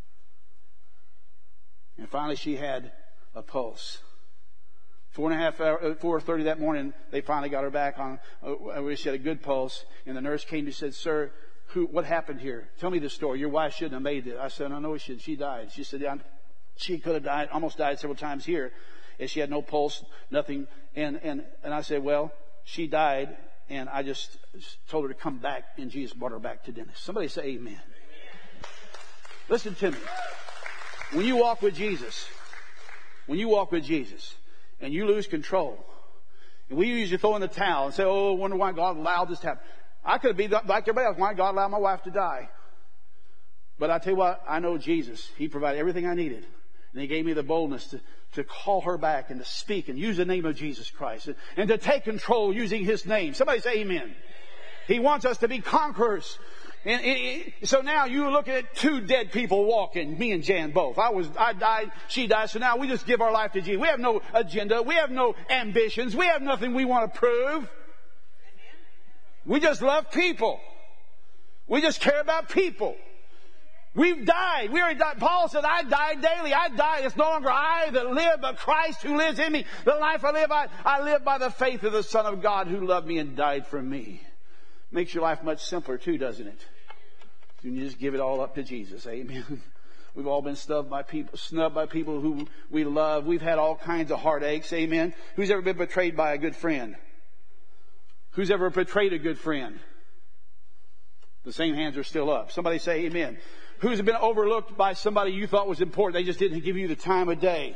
And finally she had a pulse. Four and a half hours, four thirty that morning, they finally got her back on. Uh, she had a good pulse. And the nurse came and said, sir, Who, what happened here? Tell me the story. Your wife shouldn't have made it. I said, I know she should. She died. She said, I'm, she could have died, almost died several times here. And she had no pulse, nothing. And, and, and I said, well, she died. And I just told her to come back. And Jesus brought her back to Dennis. Somebody say amen. Amen. Listen to me. When you walk with Jesus, when you walk with Jesus and you lose control, and we usually throw in the towel and say, oh, I wonder why God allowed this to happen. I could have been like everybody else. Why God allowed my wife to die? But I tell you what, I know Jesus. He provided everything I needed. And He gave me the boldness to, to call her back and to speak and use the name of Jesus Christ. And, and to take control using His name. Somebody say amen. He wants us to be conquerors. And it, it, so now you're looking at two dead people walking, me and Jan both. I was, I died, she died. So now we just give our life to Jesus. We have no agenda. We have no ambitions. We have nothing we want to prove. We just love people. We just care about people. We've died. We already died. Paul said, I die daily. I die. It's no longer I that live, but Christ who lives in me. The life I live, I, I live by the faith of the Son of God who loved me and died for me. Makes your life much simpler too, doesn't it? You just give it all up to Jesus. Amen. We've all been snubbed by people, snubbed by people who we love. We've had all kinds of heartaches. Amen. Who's ever been betrayed by a good friend? Who's ever betrayed a good friend? The same hands are still up. Somebody say amen. Who's been overlooked by somebody you thought was important? They just didn't give you the time of day.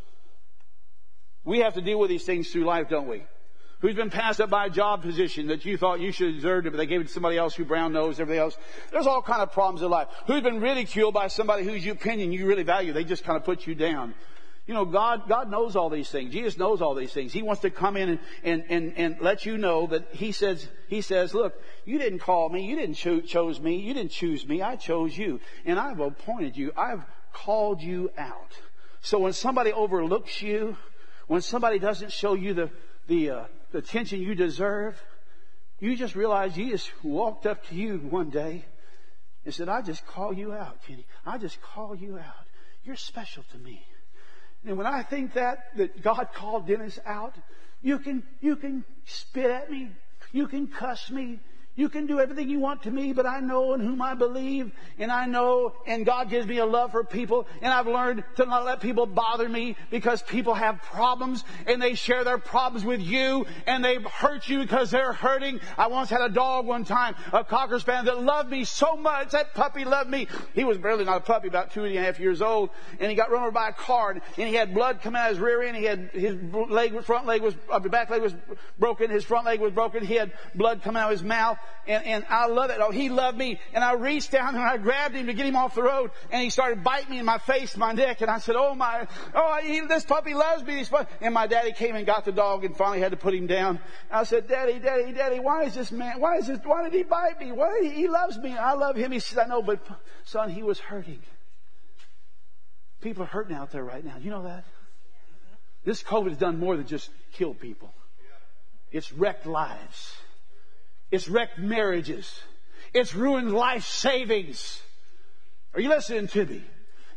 We have to deal with these things through life, don't we? Who's been passed up by a job position that you thought you should have deserved it, but they gave it to somebody else who brown nosed, everything else. There's all kind of problems in life. Who's been ridiculed by somebody whose opinion you really value? They just kind of put you down. You know, God, God knows all these things. Jesus knows all these things. He wants to come in and, and, and, and let you know that He says, He says, look, you didn't call me. You didn't cho- chose me. You didn't choose me. I chose you. And I've appointed you. I've called you out. So when somebody overlooks you, when somebody doesn't show you the, the, uh, the attention you deserve, you just realize Jesus walked up to you one day and said, I just call you out, Kenny. I just call you out. You're special to me. And when I think that, that God called Dennis out, you can, you can spit at me. You can cuss me. You can do everything you want to me, but I know in whom I believe, and I know, and God gives me a love for people, and I've learned to not let people bother me because people have problems, and they share their problems with you, and they hurt you because they're hurting. I once had a dog one time, a Cocker Spaniel, that loved me so much. That puppy loved me. He was barely not a puppy, about two and a half years old, and he got run over by a car, and he had blood coming out of his rear end. He had his leg, front leg was, uh, the back leg was broken. His front leg was broken. He had blood coming out of his mouth. And, and I love it. Oh, he loved me. And I reached down and I grabbed him to get him off the road. And he started biting me in my face, my neck. And I said, oh my, oh, he, this puppy loves me. And my daddy came and got the dog and finally had to put him down. And I said, Daddy, Daddy, Daddy, why is this man, why is this, why did he bite me? Why did he, he loves me. I love him. He said, I know, but son, he was hurting. People are hurting out there right now. You know that? This COVID has done more than just kill people. It's wrecked lives. It's wrecked marriages. It's ruined life savings. Are you listening to me?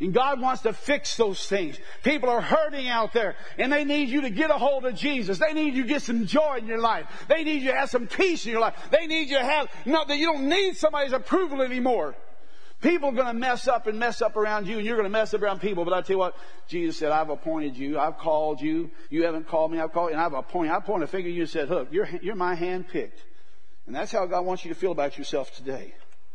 And God wants to fix those things. People are hurting out there, and they need you to get a hold of Jesus. They need you to get some joy in your life. They need you to have some peace in your life. They need you to have, not that you don't need somebody's approval anymore. People are going to mess up and mess up around you, and you're going to mess up around people. But I tell you what, Jesus said, I've appointed you. I've called you. You haven't called me. I've called you, and I've appointed. I've pointed a finger at you and said, look, you're, you're my hand picked. And that's how God wants you to feel about yourself today.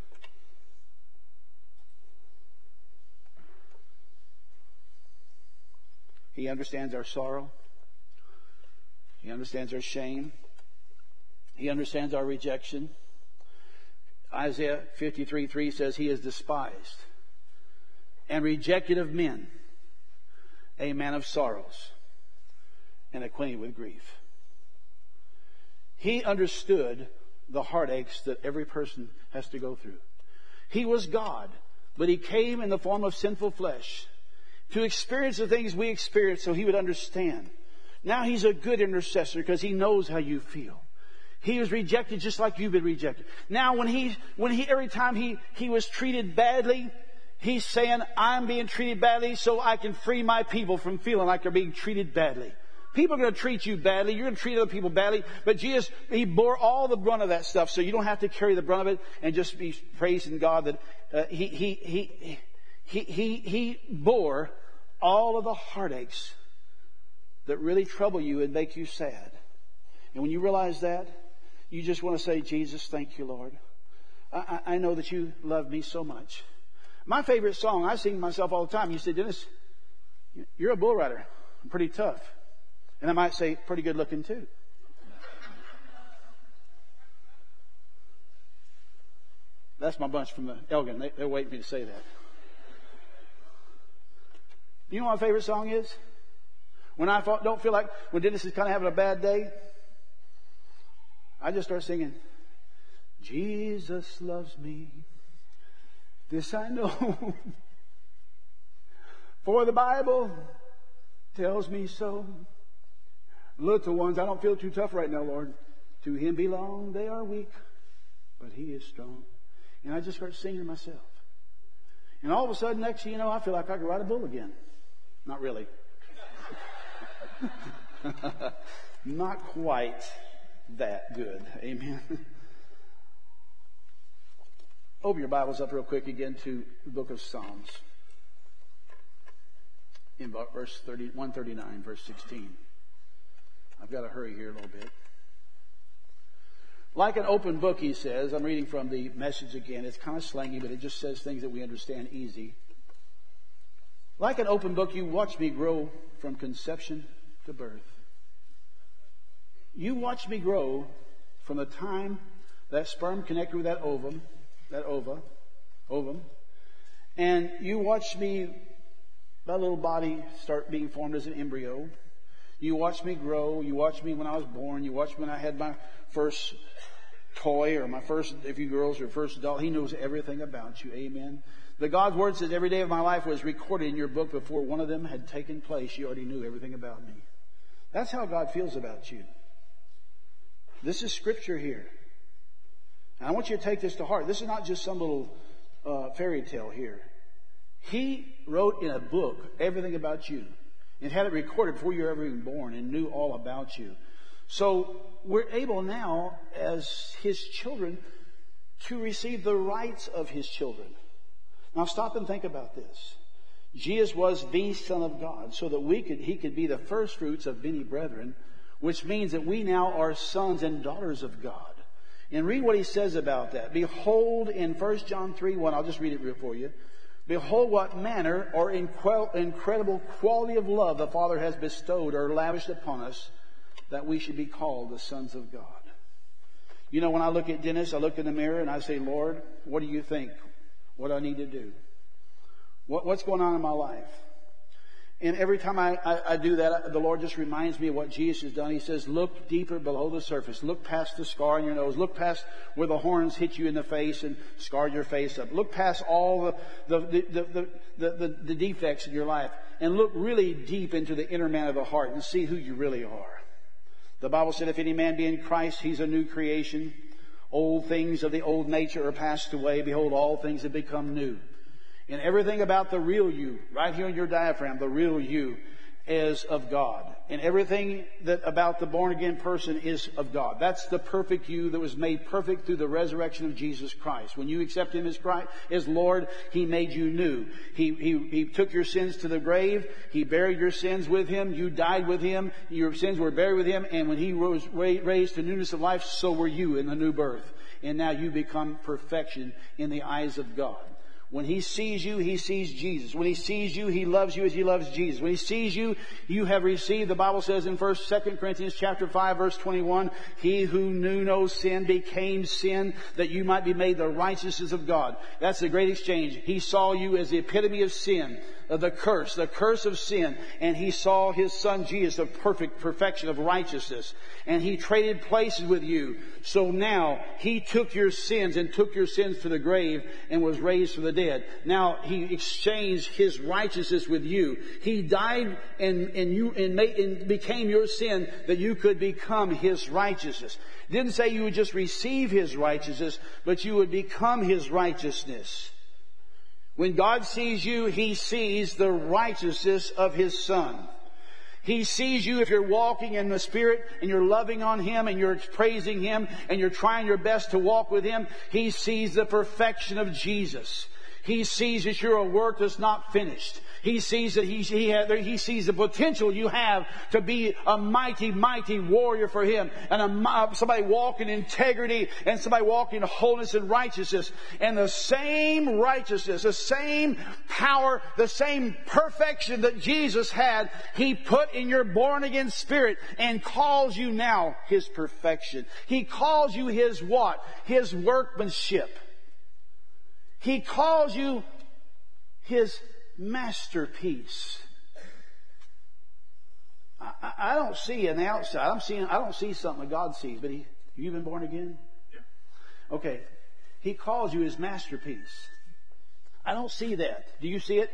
He understands our sorrow. He understands our shame. He understands our rejection. Isaiah fifty-three three says, He is despised and rejected of men, a man of sorrows and acquainted with grief. He understood the heartaches that every person has to go through. He was God, but He came in the form of sinful flesh to experience the things we experience so He would understand. Now He's a good intercessor because He knows how you feel. He was rejected just like you've been rejected. Now when he, when he, every time he, he was treated badly, He's saying, I'm being treated badly so I can free my people from feeling like they're being treated badly. People are going to treat you badly. You're going to treat other people badly. But Jesus, He bore all the brunt of that stuff so you don't have to carry the brunt of it and just be praising God that uh, he, he, he, he, he, he bore all of the heartaches that really trouble you and make you sad. And when you realize that, you just want to say, Jesus, thank you, Lord. I, I know that you love me so much. My favorite song, I sing to myself all the time. You say, Dennis, you're a bull rider. I'm pretty tough. And I might say, pretty good looking too. That's my bunch from the Elgin. They, they're waiting for me to say that. You know what my favorite song is? When I don't feel like, when Dennis is kind of having a bad day, I just start singing, Jesus loves me, this I know, for the Bible tells me so. Little ones, I don't feel too tough right now, Lord. To Him belong, they are weak, but He is strong. And I just start singing to myself. And all of a sudden, next thing you know, I feel like I could ride a bull again. Not really. Not quite that good. Amen. Open your Bibles up real quick again to the book of Psalms. In verse thirty, one thirty-nine, verse sixteen. I've got to hurry here a little bit. Like an open book, he says. I'm reading from the Message again. It's kind of slangy, but it just says things that we understand easy. Like an open book, you watch me grow from conception to birth. You watch me grow from the time that sperm connected with that ovum, that ova, ovum, and you watch me, that little body start being formed as an embryo. You watch me grow. You watch me when I was born. You watch me when I had my first toy or my first, if you girls, your first doll. He knows everything about you. Amen. The God's Word says every day of my life was recorded in your book before one of them had taken place. You already knew everything about me. That's how God feels about you. This is Scripture here. And I want you to take this to heart. This is not just some little uh, fairy tale here. He wrote in a book everything about you and had it recorded before you were ever even born and knew all about you. So we're able now as His children to receive the rights of His children. Now stop and think about this. Jesus was the Son of God so that we could, He could be the first fruits of many brethren, which means that we now are sons and daughters of God. And read what He says about that. Behold in First John three one, I'll just read it for you. Behold what manner or incredible quality of love the Father has bestowed or lavished upon us that we should be called the sons of God. You know, when I look at Dennis, I look in the mirror and I say, Lord, what do you think? What do I need to do? What, what's going on in my life? And every time I, I, I do that, the Lord just reminds me of what Jesus has done. He says, look deeper below the surface. Look past the scar on your nose. Look past where the horns hit you in the face and scarred your face up. Look past all the, the, the, the, the, the, the defects in your life. And look really deep into the inner man of the heart and see who you really are. The Bible said, if any man be in Christ, he's a new creation. Old things of the old nature are passed away. Behold, all things have become new. And everything about the real you, right here in your diaphragm, the real you is of God. And everything that about the born-again person is of God. That's the perfect you that was made perfect through the resurrection of Jesus Christ. When you accept Him as Christ, as Lord, He made you new. He, He, He took your sins to the grave. He buried your sins with Him. You died with Him. Your sins were buried with Him. And when He rose, raised to newness of life, so were you in the new birth. And now you become perfection in the eyes of God. When He sees you, He sees Jesus. When He sees you, He loves you as He loves Jesus. When He sees you, you have received, the Bible says in First, Second Corinthians chapter five, verse twenty-one, He who knew no sin became sin that you might be made the righteousness of God. That's the great exchange. He saw you as the epitome of sin, of the curse, the curse of sin. And He saw His Son Jesus, the perfect perfection of righteousness. And He traded places with you. So now He took your sins and took your sins to the grave and was raised from the dead. Now He exchanged His righteousness with you. He died and, and you and, made, and became your sin that you could become His righteousness. It didn't say you would just receive His righteousness, but you would become His righteousness. When God sees you, He sees the righteousness of His Son. He sees you if you're walking in the Spirit and you're loving on Him and you're praising Him and you're trying your best to walk with Him. He sees the perfection of Jesus. He sees that you're a work that's not finished. He sees that he, he, had, he sees the potential you have to be a mighty, mighty warrior for Him. And a, somebody walking in integrity and somebody walking in wholeness and righteousness. And the same righteousness, the same power, the same perfection that Jesus had, He put in your born-again spirit and calls you now His perfection. He calls you His what? His workmanship. He calls you His masterpiece. I, I, I don't see on the outside. I'm seeing. I don't see something that God sees. But he, you been born again? Yeah. Okay. He calls you His masterpiece. I don't see that. Do you see it?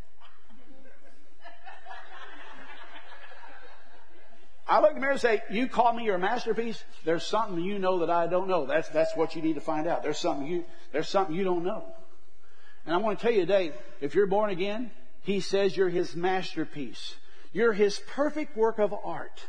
I look in the mirror and say, "You call me your masterpiece? There's something you know that I don't know. That's that's what you need to find out. There's something you there's something you don't know." And I want to tell you today, if you're born again, He says you're His masterpiece. You're His perfect work of art.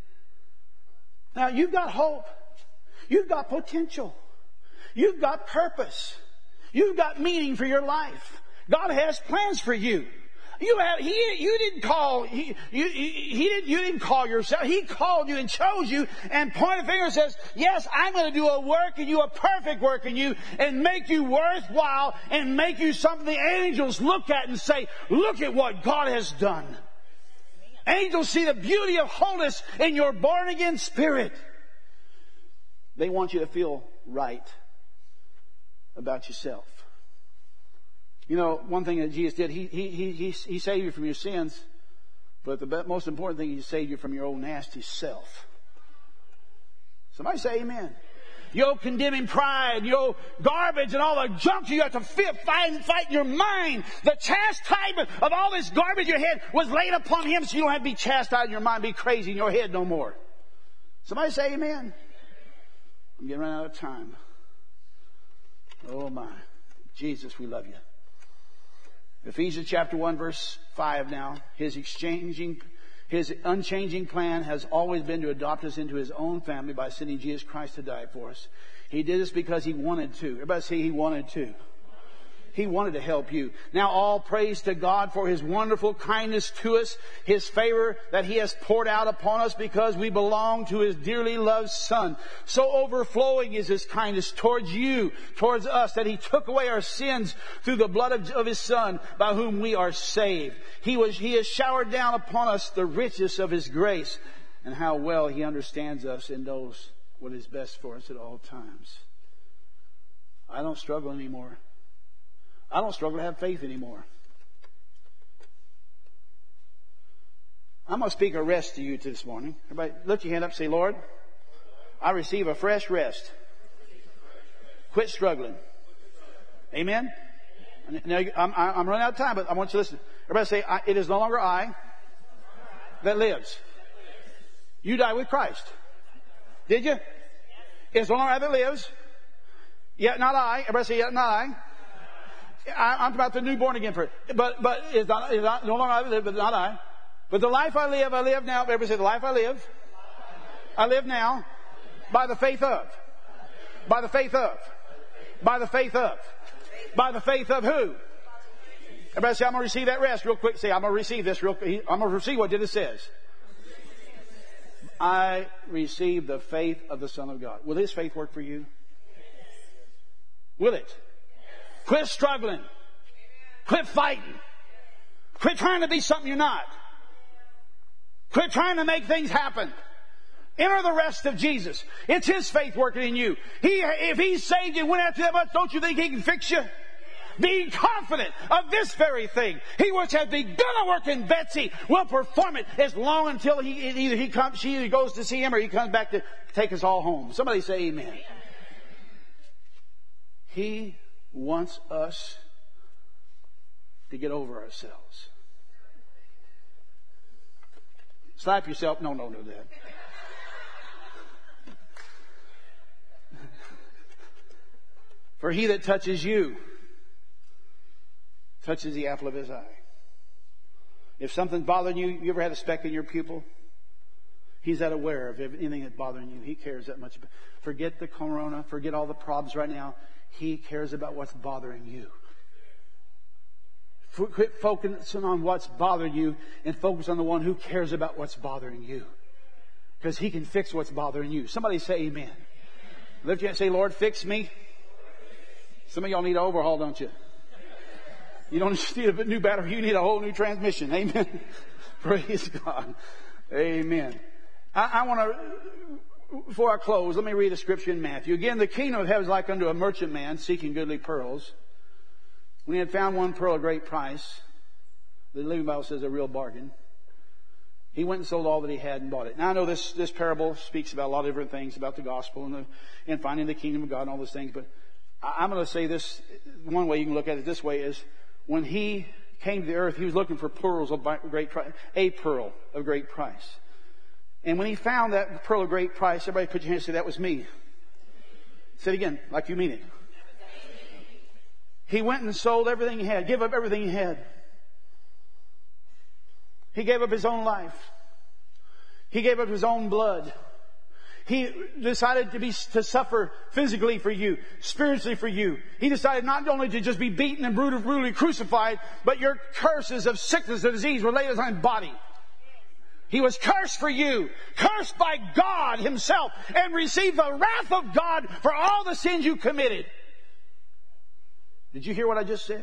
Now, you've got hope. You've got potential. You've got purpose. You've got meaning for your life. God has plans for you. You have, he, you didn't call, he, you, he didn't, you didn't call yourself. He called you and chose you and pointed a finger and says, yes, I'm going to do a work in you, a perfect work in you, and make you worthwhile and make you something the angels look at and say, look at what God has done. Angels see the beauty of wholeness in your born again spirit. They want you to feel right about yourself. You know, one thing that Jesus did, he, he, he, he, he saved you from your sins, but the most important thing, He saved you from your own nasty self. Somebody say amen. Your condemning pride, your garbage and all the junk you have to fight, fight in your mind. The chastisement of all this garbage in your head was laid upon Him so you don't have to be chastised in your mind, be crazy in your head no more. Somebody say amen. I'm getting running out of time. Oh my. Jesus, we love you. Ephesians chapter one verse five now. His exchanging, His unchanging plan has always been to adopt us into His own family by sending Jesus Christ to die for us. He did this because He wanted to. Everybody say He wanted to. He wanted to help you. Now all praise to God for His wonderful kindness to us, His favor that He has poured out upon us because we belong to His dearly loved Son. So overflowing is His kindness towards you, towards us, that He took away our sins through the blood of, of His Son, by whom we are saved. He was, He has showered down upon us the richness of His grace, and how well He understands us and knows what is best for us at all times. I don't struggle anymore. I don't struggle to have faith anymore. I'm going to speak a rest to you this morning. Everybody, lift your hand up and say, Lord, I receive a fresh rest. Quit struggling. Amen? Now, I'm, I'm running out of time, but I want you to listen. Everybody say, it is no longer I that lives. You died with Christ. Did you? It's no longer I that lives. Yet not I. Everybody say, yet not I. I, I'm about the new born again person. But, but it's not, it's not, no longer I live, but not I. But the life I live, I live now. Everybody say, the life I live, I live now by the faith of. By the faith of. By the faith of. By the faith of who? Everybody say, I'm going to receive that rest real quick. Say, I'm going to receive this real quick. I'm going to receive what it says. I receive the faith of the Son of God. Will His faith work for you? Will it? Quit struggling. Quit fighting. Quit trying to be something you're not. Quit trying to make things happen. Enter the rest of Jesus. It's His faith working in you. He, if He saved you and went after that much, don't you think He can fix you? Being confident of this very thing. He which has begun a work in Betsy will perform it as long until he either he comes, she either goes to see Him or He comes back to take us all home. Somebody say amen. He wants us to get over ourselves. Slap yourself. No, no, no, Dad. For he that touches you touches the apple of His eye. If something's bothering you, you ever had a speck in your pupil? He's that aware of anything that's bothering you. He cares that much. Forget the corona. Forget all the problems right now. He cares about what's bothering you. Quit focusing on what's bothering you and focus on the one who cares about what's bothering you. Because He can fix what's bothering you. Somebody say amen. Lift your hand and say, Lord, fix me. Some of y'all need an overhaul, don't you? You don't just need a new battery. You need a whole new transmission. Amen. Praise God. Amen. I, I want to, before I close, let me read a scripture in Matthew. Again, the kingdom of heaven is like unto a merchant man seeking goodly pearls. When he had found one pearl of great price, the Living Bible says a real bargain, he went and sold all that he had and bought it. Now I know this, this parable speaks about a lot of different things about the gospel and, the, and finding the kingdom of God and all those things. But I'm going to say this, one way you can look at it this way is, when he came to the earth, he was looking for pearls of great price, a pearl of great price. And when he found that pearl of great price, everybody put your hands and say, that was me. Say it again, like you mean it. He went and sold everything he had, gave up everything he had. He gave up his own life. He gave up his own blood. He decided to be, to suffer physically for you, spiritually for you. He decided not only to just be beaten and brutally, brutally crucified, but your curses of sickness and disease were laid on his body. He was cursed for you, cursed by God Himself, and received the wrath of God for all the sins you committed. Did you hear what I just said?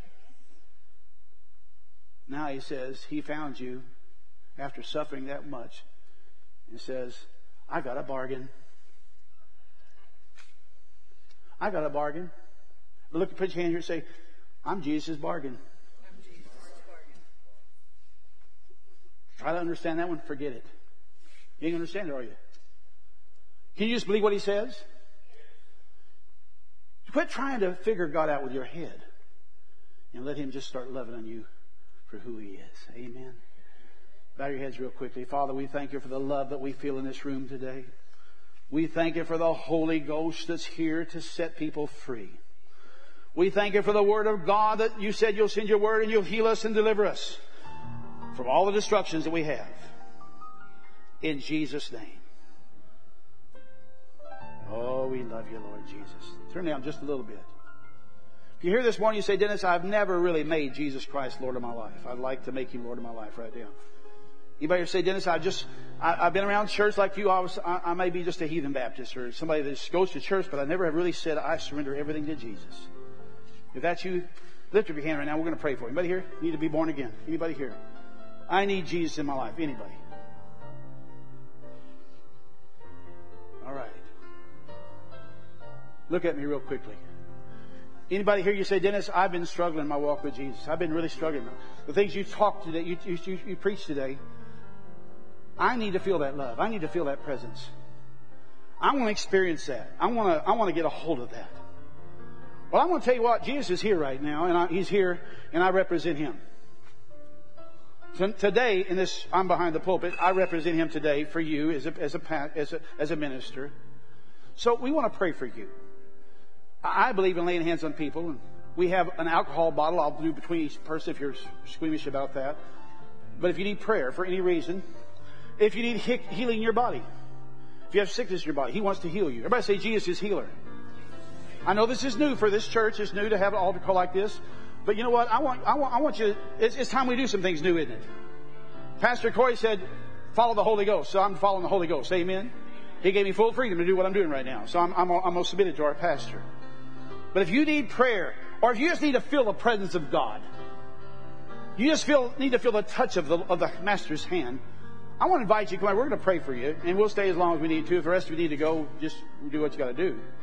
Now He says He found you after suffering that much, and says, I got a bargain. I got a bargain. Look, put your hand here and say, I'm Jesus' bargain. I'm Jesus' bargain. Try to understand that one. Forget it. You ain't going to understand it, are you? Can you just believe what He says? Quit trying to figure God out with your head and let Him just start loving on you for who He is. Amen. Bow your heads real quickly. Father, we thank You for the love that we feel in this room today. We thank You for the Holy Ghost that's here to set people free. We thank You for the Word of God that You said You'll send Your Word and You'll heal us and deliver us from all the destructions that we have. In Jesus' name. Oh, we love You, Lord Jesus. Turn down just a little bit. If you hear this morning, you say, Dennis, I've never really made Jesus Christ Lord of my life. I'd like to make Him Lord of my life right now. Anybody say, Dennis, I just, I, I've been around church like you. I was, I, I may be just a heathen Baptist or somebody that just goes to church, but I never have really said, I surrender everything to Jesus. If that's you, lift up your hand right now. We're going to pray for you. Anybody here need to be born again? Anybody here? I need Jesus in my life. Anybody? All right. Look at me real quickly. Anybody here, you say, Dennis, I've been struggling in my walk with Jesus. I've been really struggling. The things you talked today, you, you, you, you preached today, I need to feel that love. I need to feel that presence. I want to experience that. I want to, I want to get a hold of that. Well, I want to tell you what, Jesus is here right now, and I, He's here, and I represent Him. So today, in this, I'm behind the pulpit, I represent Him today for you as a, as a, as a, as a minister. So we want to pray for you. I believe in laying hands on people, and We have an alcohol bottle. I'll do between each person if you're squeamish about that. But if you need prayer for any reason, if you need he- healing in your body, if you have sickness in your body, He wants to heal you. Everybody say, Jesus is healer. I know this is new for this church. It's new to have an altar call like this. But you know what? I want, I want, I want you, it's, it's time we do some things new, isn't it? Pastor Corey said, follow the Holy Ghost. So I'm following the Holy Ghost. Amen. He gave me full freedom to do what I'm doing right now. So I'm, I'm, I'm going to submit it to our pastor. But if you need prayer, or if you just need to feel the presence of God, you just feel, need to feel the touch of the, of the Master's hand, I want to invite you. Come on, we're going to pray for you. And we'll stay as long as we need to. If the rest of you need to go, just do what you got to do.